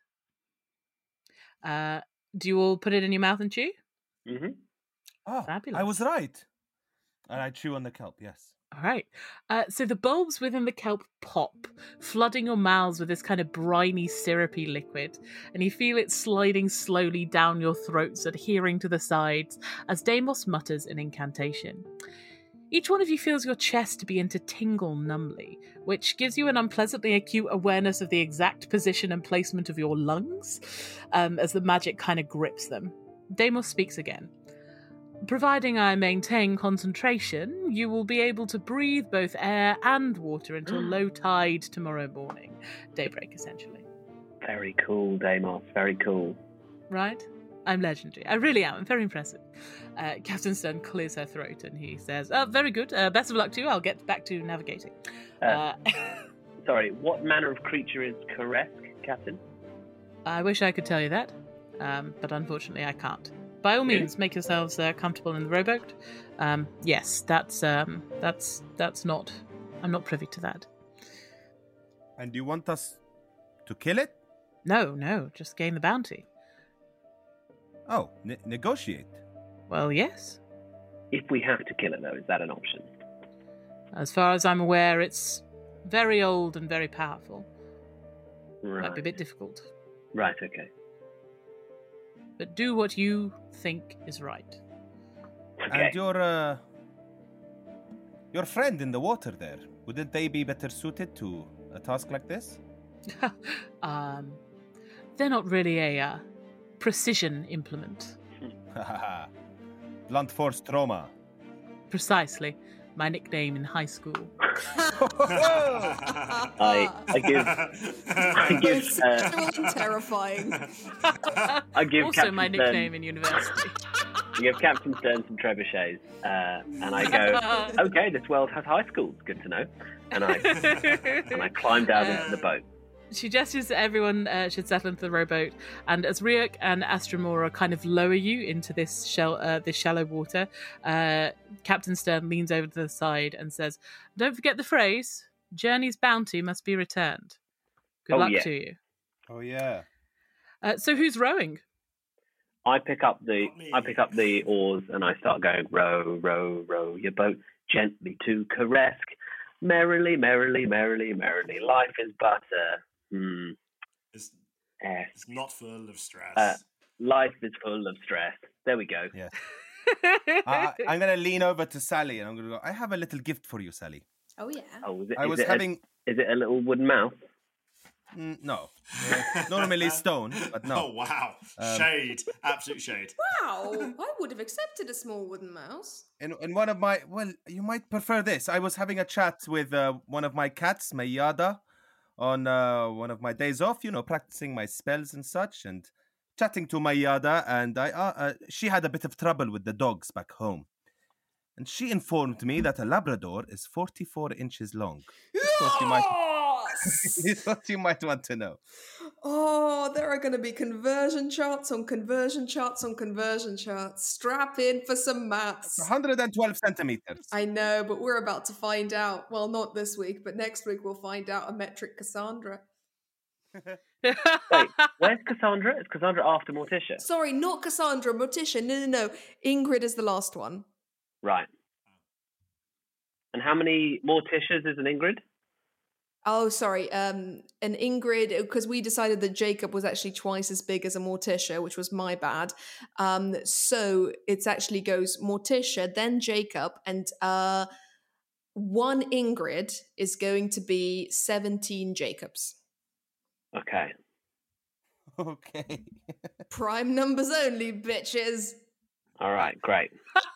Uh, do you all put it in your mouth and chew? Mm-hmm. Oh, fabulous. I was right. And I chew on the kelp, yes. All right. Uh, so the bulbs within the kelp pop, flooding your mouths with this kind of briny, syrupy liquid, and you feel it sliding slowly down your throats, adhering to the sides, as Deimos mutters an incantation. Each one of you feels your chest begin to tingle numbly, which gives you an unpleasantly acute awareness of the exact position and placement of your lungs, um, as the magic kind of grips them. Deimos speaks again. Providing I maintain concentration, you will be able to breathe both air and water until low tide tomorrow morning. Daybreak, essentially. Very cool, Deimos. Very cool. Right? I'm legendary. I really am. I'm very impressive. Uh, Captain Stern clears her throat and he says, oh, very good. Uh, best of luck to you. I'll get back to navigating. Uh, uh, sorry, what manner of creature is Koresk, Captain? I wish I could tell you that, um, but unfortunately I can't. By all means, make yourselves uh, comfortable in the rowboat. Um, yes, that's um, that's that's not. I'm not privy to that. And you want us to kill it? No, no, just gain the bounty. Oh, ne- negotiate. Well, yes. If we have to kill it, though, is that an option? As far as I'm aware, it's very old and very powerful. Right. Might be a bit difficult. Right. Okay. But do what you think is right. Okay. And your uh, your friend in the water there, wouldn't they be better suited to a task like this? um, they're not really a uh, precision implement. Blunt force trauma. Precisely. My nickname in high school. I, I give, I give, it's uh, so terrifying. I give also Captain my nickname Stern, in university. I give Captain Stern some trebuchets, uh, and I go, okay, this world has high schools. Good to know. And I and I climb down uh, into the boat. She gestures that everyone uh, should settle into the rowboat, and as Ryuk and Astramora kind of lower you into this shell, uh, this shallow water, uh, Captain Stern leans over to the side and says, "Don't forget the phrase. Journey's bounty must be returned. Good Oh, luck yeah. to you. Oh yeah. Uh, so who's rowing? I pick up the Not me. I pick up the oars and I start going row, row, row your boat gently to Karesk. Merrily, merrily, merrily, merrily. Life is but a hmm. It's, eh. it's not full of stress. Uh, life is full of stress. There we go. Yes. I, I'm gonna lean over to Sally and I'm gonna go. I have a little gift for you, Sally. Oh yeah. Oh, is it, I is was it having. A, is it a little wooden mouse? Mm, no, Uh, normally stone, but no. Oh wow! Um, Shade, absolute shade. Wow, I would have accepted a small wooden mouse. In, in one of my, well, you might prefer this. I was having a chat with uh, one of my cats, Mayada, on uh, one of my days off, you know, practicing my spells and such, and chatting to Mayada, and I, uh, uh, she had a bit of trouble with the dogs back home. And she informed me that a Labrador is forty-four inches long. Just thought you might, Yes! thought you might want to know. Oh, there are going to be conversion charts on conversion charts on conversion charts. Strap in for some maths. one hundred twelve centimeters. I know, but we're about to find out. Well, not this week, but next week we'll find out a metric Cassandra. Wait, where's Cassandra? Is Cassandra after Morticia? Sorry, not Cassandra, Morticia. No, no, no. Ingrid is the last one. Right. And how many Morticias is an Ingrid? Oh, sorry. Um, an Ingrid, because we decided that Jacob was actually twice as big as a Morticia, which was my bad. Um, so it actually goes Morticia, then Jacob, and uh, one Ingrid is going to be seventeen Jacobs. Okay. Okay. Prime numbers only, bitches. All right, great.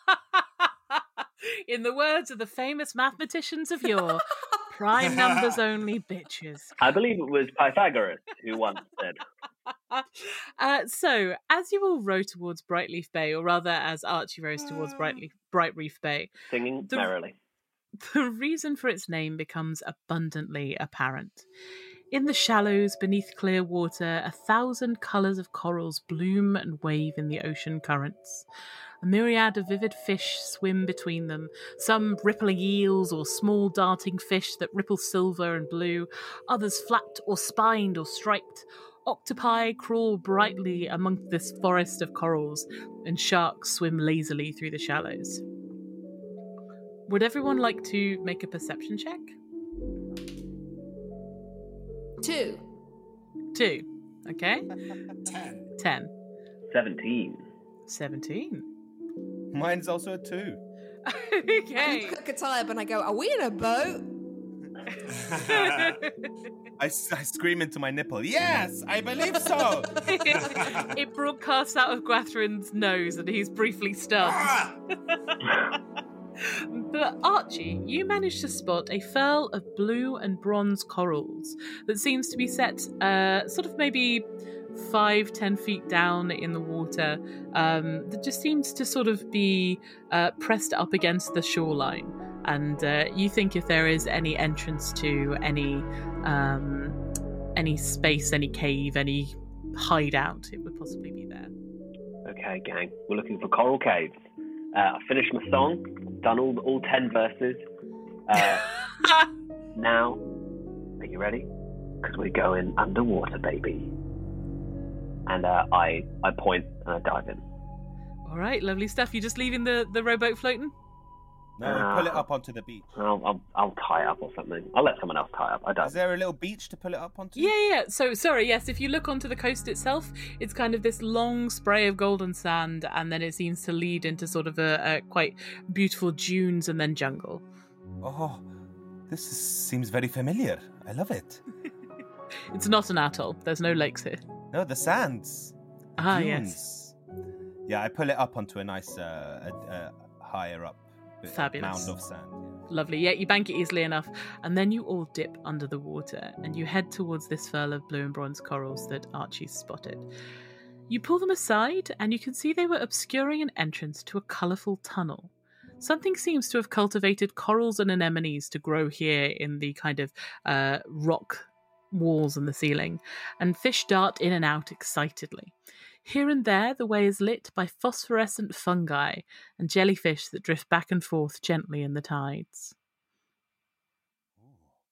In the words of the famous mathematicians of yore, prime numbers only, bitches. I believe it was Pythagoras who once said. Uh, so, as you all row towards Brightleaf Bay, or rather as Archie rows towards Brightleaf, Bright Reef Bay, Singing The- merrily. the reason for its name becomes abundantly apparent. In the shallows beneath clear water, a thousand colours of corals bloom and wave in the ocean currents. A myriad of vivid fish swim between them, some rippling eels or small darting fish that ripple silver and blue, others flat or spined or striped. Octopi crawl brightly among this forest of corals, and sharks swim lazily through the shallows. Would everyone like to make a perception check? Two. Two. Okay. Ten. Ten. Seventeen. Seventeen. Mine's also a two. Okay. I look at Tyab and I go, are we in a boat? I, s- I scream into my nipple. Yes, I believe so. It broadcasts out of Gwathrin's nose and he's briefly stunned. Ah! But Archie, you managed to spot a furl of blue and bronze corals that seems to be set uh, sort of maybe five, ten feet down in the water. Um, that just seems to sort of be uh, pressed up against the shoreline. And uh, you think if there is any entrance to any um, any space, any cave, any hideout, it would possibly be there. Okay, gang. We're looking for coral caves. Uh, I finished my song. Done all all ten verses. Uh, now, are you ready? Because we're going underwater, baby. And uh, I I point and I dive in. All right, lovely stuff. You just leaving the, the rowboat floating? No, pull it up onto the beach. I'll, I'll I'll tie up or something. I'll let someone else tie up. I don't. Is there a little beach to pull it up onto? Yeah, yeah. So, sorry, yes, if you look onto the coast itself, it's kind of this long spray of golden sand, and then it seems to lead into sort of a, a quite beautiful dunes and then jungle. Oh, this is, seems very familiar. I love it. It's not an atoll. There's no lakes here. No, the sands. The Ah, dunes. yes. Yeah, I pull it up onto a nice, uh, a, a higher up bit- Fabulous. mound of sand. Yeah. Lovely. Yeah, you bank it easily enough, and then you all dip under the water, and you head towards this furl of blue and bronze corals that Archie spotted. You pull them aside, and you can see they were obscuring an entrance to a colourful tunnel. Something seems to have cultivated corals and anemones to grow here in the kind of uh, rock walls and the ceiling, and fish dart in and out excitedly. Here and there, the way is lit by phosphorescent fungi and jellyfish that drift back and forth gently in the tides.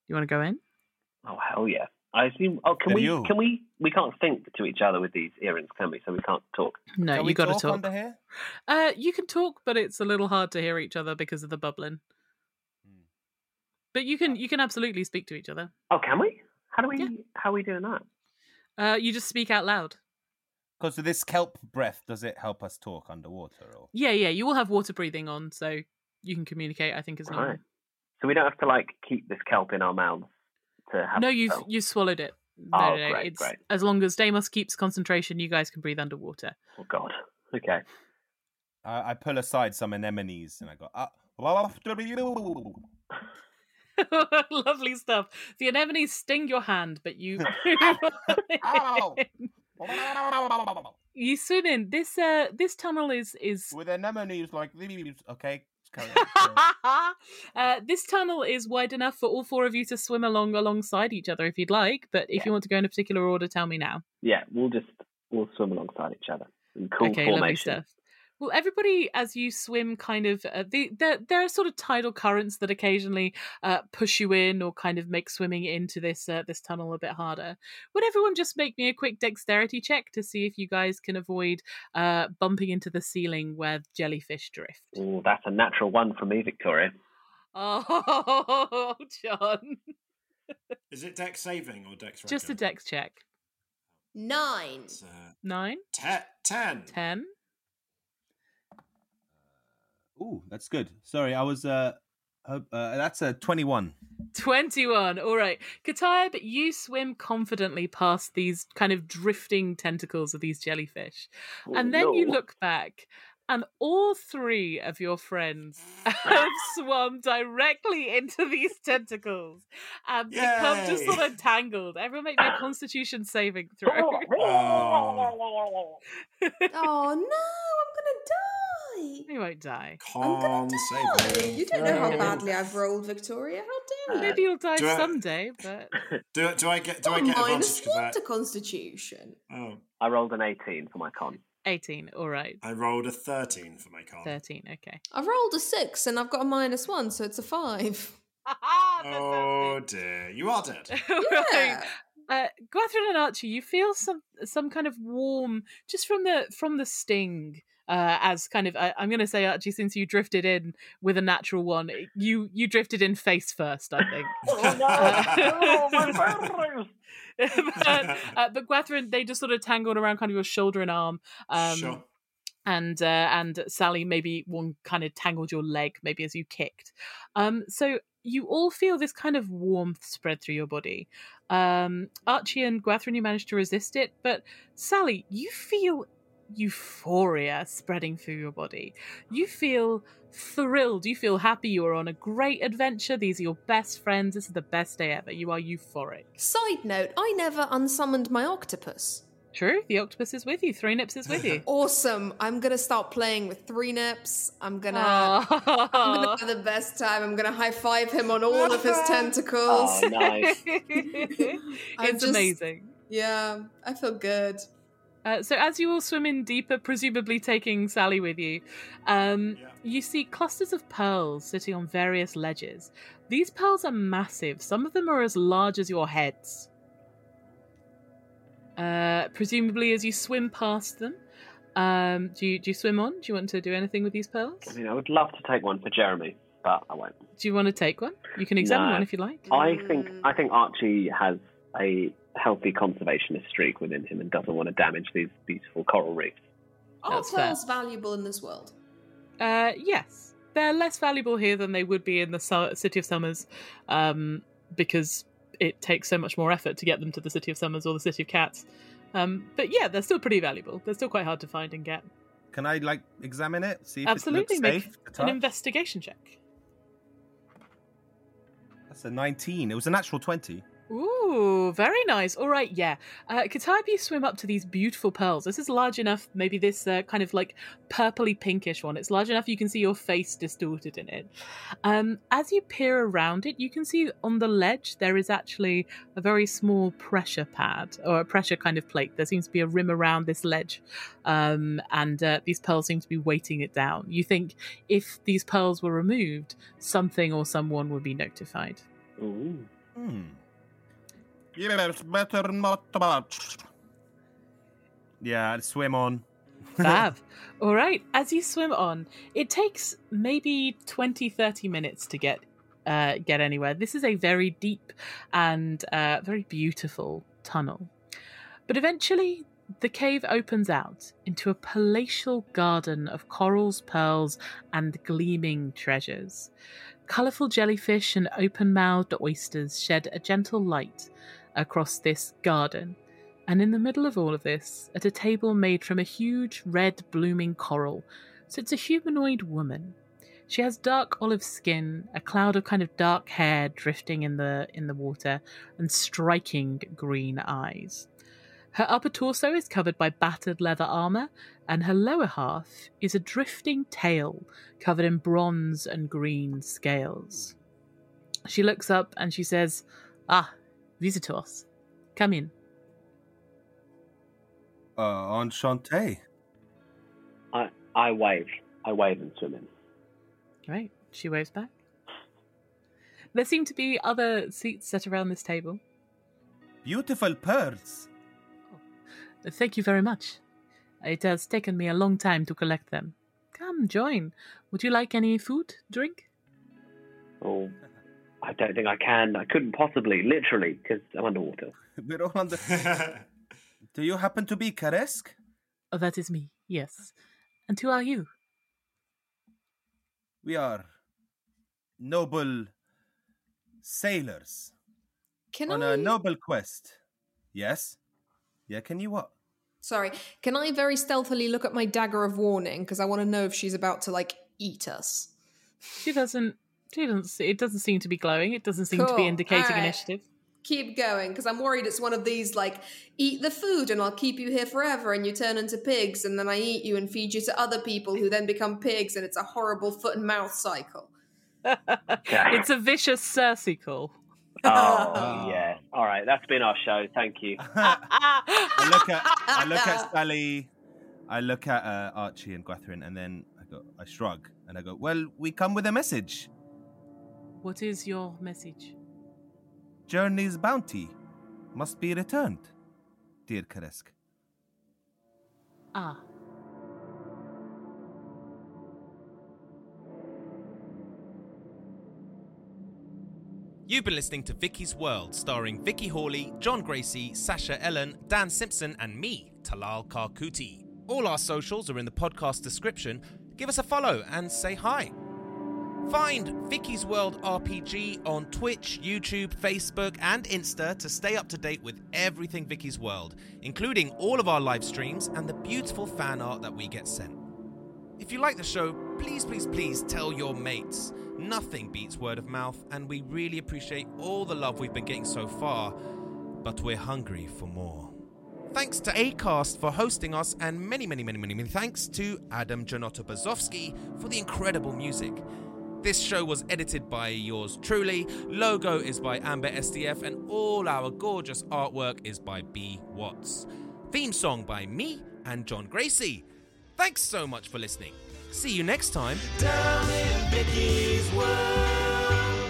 You want to go in? Oh hell yeah! I assume. Oh, can Then we? you. Can we? We can't think to each other with these earrings, can we? So we can't talk. No, Can you we got to talk talk. under here? Uh, you can talk, but it's a little hard to hear each other because of the bubbling. But you can you can absolutely speak to each other. Oh, can we? How do we? Yeah. How are we doing that? Uh, you just speak out loud. Because of this kelp breath, does it help us talk underwater? Or Yeah, yeah. You all have water breathing on, so you can communicate. I think as normal. Right. So we don't have to like keep this kelp in our mouths to have. No, you've oh. you swallowed it. No, Oh, no, no. great, it's, great. As long as Deimos keeps concentration, you guys can breathe underwater. Oh God. Okay. I, I pull aside some anemones and I go, ah. Lovely stuff. The anemones sting your hand, but you Ow! you swim in. This uh this tunnel is is With anemones like these. Okay. carry on. uh, this tunnel is wide enough for all four of you to swim along alongside each other if you'd like. But if Yeah. you want to go in a particular order, tell me now. Yeah, we'll just we'll swim alongside each other in cool Okay, lovely formation. stuff. Well, everybody, as you swim, kind of uh, the there there are sort of tidal currents that occasionally uh, push you in or kind of make swimming into this uh, this tunnel a bit harder. Would everyone just make me a quick dexterity check to see if you guys can avoid uh, bumping into the ceiling where jellyfish drift? Oh, that's a natural one for me, Victoria. Oh, John, Is it dex saving or dex? just a regular? dex check. Nine. It's, uh, Nine, te- ten. ten. Ooh, that's good. Sorry, I was. Uh, uh, uh that's a twenty-one. twenty-one. All right. Katayab, you swim confidently past these kind of drifting tentacles of these jellyfish. Oh, And then you no. look back, and all three of your friends have swum directly into these tentacles and become just Yay. sort of tangled. Everyone make me a constitution saving throw. Oh, Oh no, I'm gonna die. You won't die. con Oh, saving. you don't know how throw. badly I've rolled, Victoria. How dare you? Maybe you'll die do I- someday, but Do, do I get? Do Oh, I get minus advantage? 'cause one I, to Constitution. oh, I rolled an eighteen for my con. eighteen. All right. I rolled a thirteen for my con. thirteen. Okay. I rolled a six and I've got a minus one, so it's a five. Oh dear, you are dead. Right. Yeah. Uh, Gwathryn and Archie, you feel some some kind of warm just from the from the sting. Uh, as kind of, I, I'm going to say, Archie, since you drifted in with a natural one, you you drifted in face first, I think. Oh no! but, uh, but Gwathryn, they just sort of tangled around kind of your shoulder and arm. Um, Sure. And uh, and Sally, maybe one kind of tangled your leg, maybe as you kicked. Um, so you all feel this kind of warmth spread through your body. Um, Archie and Gwathryn, you managed to resist it, but Sally, you feel euphoria spreading through your body. You feel thrilled. You feel happy. You are on a great adventure. These are your best friends. This is the best day ever. You are euphoric. Side note, I never unsummoned my octopus. True, the octopus is with you. Three Nips is with you. Awesome. I'm gonna start playing with Three Nips. I'm gonna Aw. I'm gonna have the best time. I'm gonna high five him on all of his tentacles. Oh, nice. I'm It's just- amazing. Yeah, I feel good. Uh, so as you all swim in deeper, presumably taking Sally with you, um, Yeah. you see clusters of pearls sitting on various ledges. These pearls are massive. Some of them are as large as your heads. Uh, presumably, as you swim past them, um, do you do you swim on? Do you want to do anything with these pearls? I mean, I would love to take one for Jeremy, but I won't. Do you want to take one? You can examine No. one if you like. I think I think Archie has a healthy conservationist streak within him and doesn't want to damage these beautiful coral reefs. Are That's fair. pearls valuable in this world? Uh, yes, they're less valuable here than they would be in the Su- City of Summers, um, because it takes so much more effort to get them to the City of Summers or the City of Cats. Um, but yeah, they're still pretty valuable. They're still quite hard to find and get. Can I like examine it? See if Absolutely, it make looks safe? to an touch? investigation check. That's a nineteen. It was a natural twenty. Ooh, very nice. All right, yeah. Uh, Katayab, you swim up to these beautiful pearls. This is large enough, maybe this uh, kind of like purpley pinkish one. It's large enough you can see your face distorted in it. Um, as you peer around it, you can see on the ledge there is actually a very small pressure pad or a pressure kind of plate. There seems to be a rim around this ledge, um, and uh, these pearls seem to be weighting it down. You think if these pearls were removed, something or someone would be notified. Ooh. Hmm. Yes, better not much. Yeah, I'll swim on. Fab. All right, as you swim on, it takes maybe twenty, thirty minutes to get uh, get anywhere. This is a very deep and uh, very beautiful tunnel. But eventually, the cave opens out into a palatial garden of corals, pearls, and gleaming treasures. Colourful jellyfish and open-mouthed oysters shed a gentle light across this garden. And in the middle of all of this, at a table made from a huge red blooming coral, sits a humanoid woman. She has dark olive skin, a cloud of kind of dark hair drifting in the in the water, and striking green eyes. Her upper torso is covered by battered leather armour, and her lower half is a drifting tail covered in bronze and green scales. She looks up and she says, "Ah, visitors, come in." Uh, enchanté. I I wave. I wave and swim in. Right, she waves back. There seem to be other seats set around this table. Beautiful pearls. Oh, thank you very much. It has taken me a long time to collect them. Come, join. Would you like any food, drink? Oh, I don't think I can. I couldn't possibly, literally, because I'm underwater. We're all under... Do you happen to be Karesk? Oh, that is me, yes. And who are you? We are noble sailors Can on I... a noble quest. Yes? Yeah, can you what? Sorry, can I very stealthily look at my dagger of warning? Because I want to know if she's about to, like, eat us. She doesn't... She doesn't. It doesn't seem to be glowing. It doesn't seem cool. to be indicating right. initiative. Keep going, because I'm worried it's one of these, like, eat the food and I'll keep you here forever and you turn into pigs and then I eat you and feed you to other people who then become pigs and it's a horrible foot and mouth cycle. It's a vicious circle. Oh, yeah. All right, that's been our show. Thank you. I look at I look at Sally, I look at uh, Archie and Gwathryn, and then I go, I shrug and I go, well, we come with a message. What is your message? Journey's bounty must be returned, dear Karesk. Ah. You've been listening to Vicky's World, starring Vicky Hawley, John Gracie, Sasha Ellen, Dan Simpson, and me, Talal Karkuti. All our socials are in the podcast description. Give us a follow and say hi. Find Vicky's World R P G on Twitch, YouTube, Facebook, and Insta to stay up to date with everything Vicky's World, including all of our live streams and the beautiful fan art that we get sent. If you like the show, please, please, please tell your mates. Nothing beats word of mouth, and we really appreciate all the love we've been getting so far, but we're hungry for more. Thanks to Acast for hosting us, and many, many, many, many, many thanks to Adam Janotto-Bazowski for the incredible music. This show was edited by yours truly, logo is by Amber S D F, and all our gorgeous artwork is by B. Watts. Theme song by me and John Gracie. Thanks so much for listening. See you next time. Down in Vicky's World.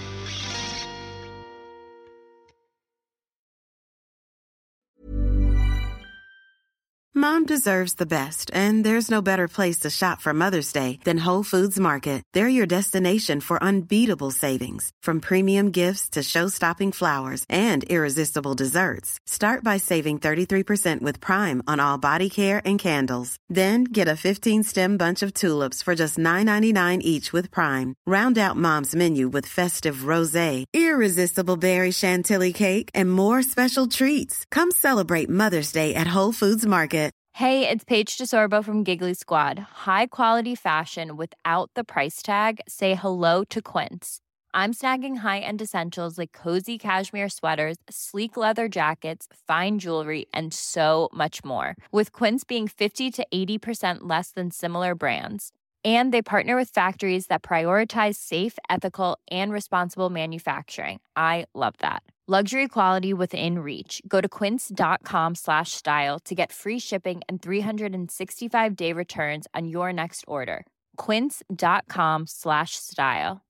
Mom deserves the best, and there's no better place to shop for Mother's Day than Whole Foods Market. They're your destination for unbeatable savings, from premium gifts to show-stopping flowers and irresistible desserts. Start by saving thirty-three percent with Prime on all body care and candles. Then get a fifteen-stem bunch of tulips for just nine ninety-nine each with Prime. Round out Mom's menu with festive rosé, irresistible berry chantilly cake, and more special treats. Come celebrate Mother's Day at Whole Foods Market. Hey, it's Paige DeSorbo from Giggly Squad. High quality fashion without the price tag. Say hello to Quince. I'm snagging high-end essentials like cozy cashmere sweaters, sleek leather jackets, fine jewelry, and so much more. With Quince being fifty to eighty percent less than similar brands. And they partner with factories that prioritize safe, ethical, and responsible manufacturing. I love that. Luxury quality within reach. Go to quince.com slash style to get free shipping and three sixty-five day returns on your next order. Quince.com slash style.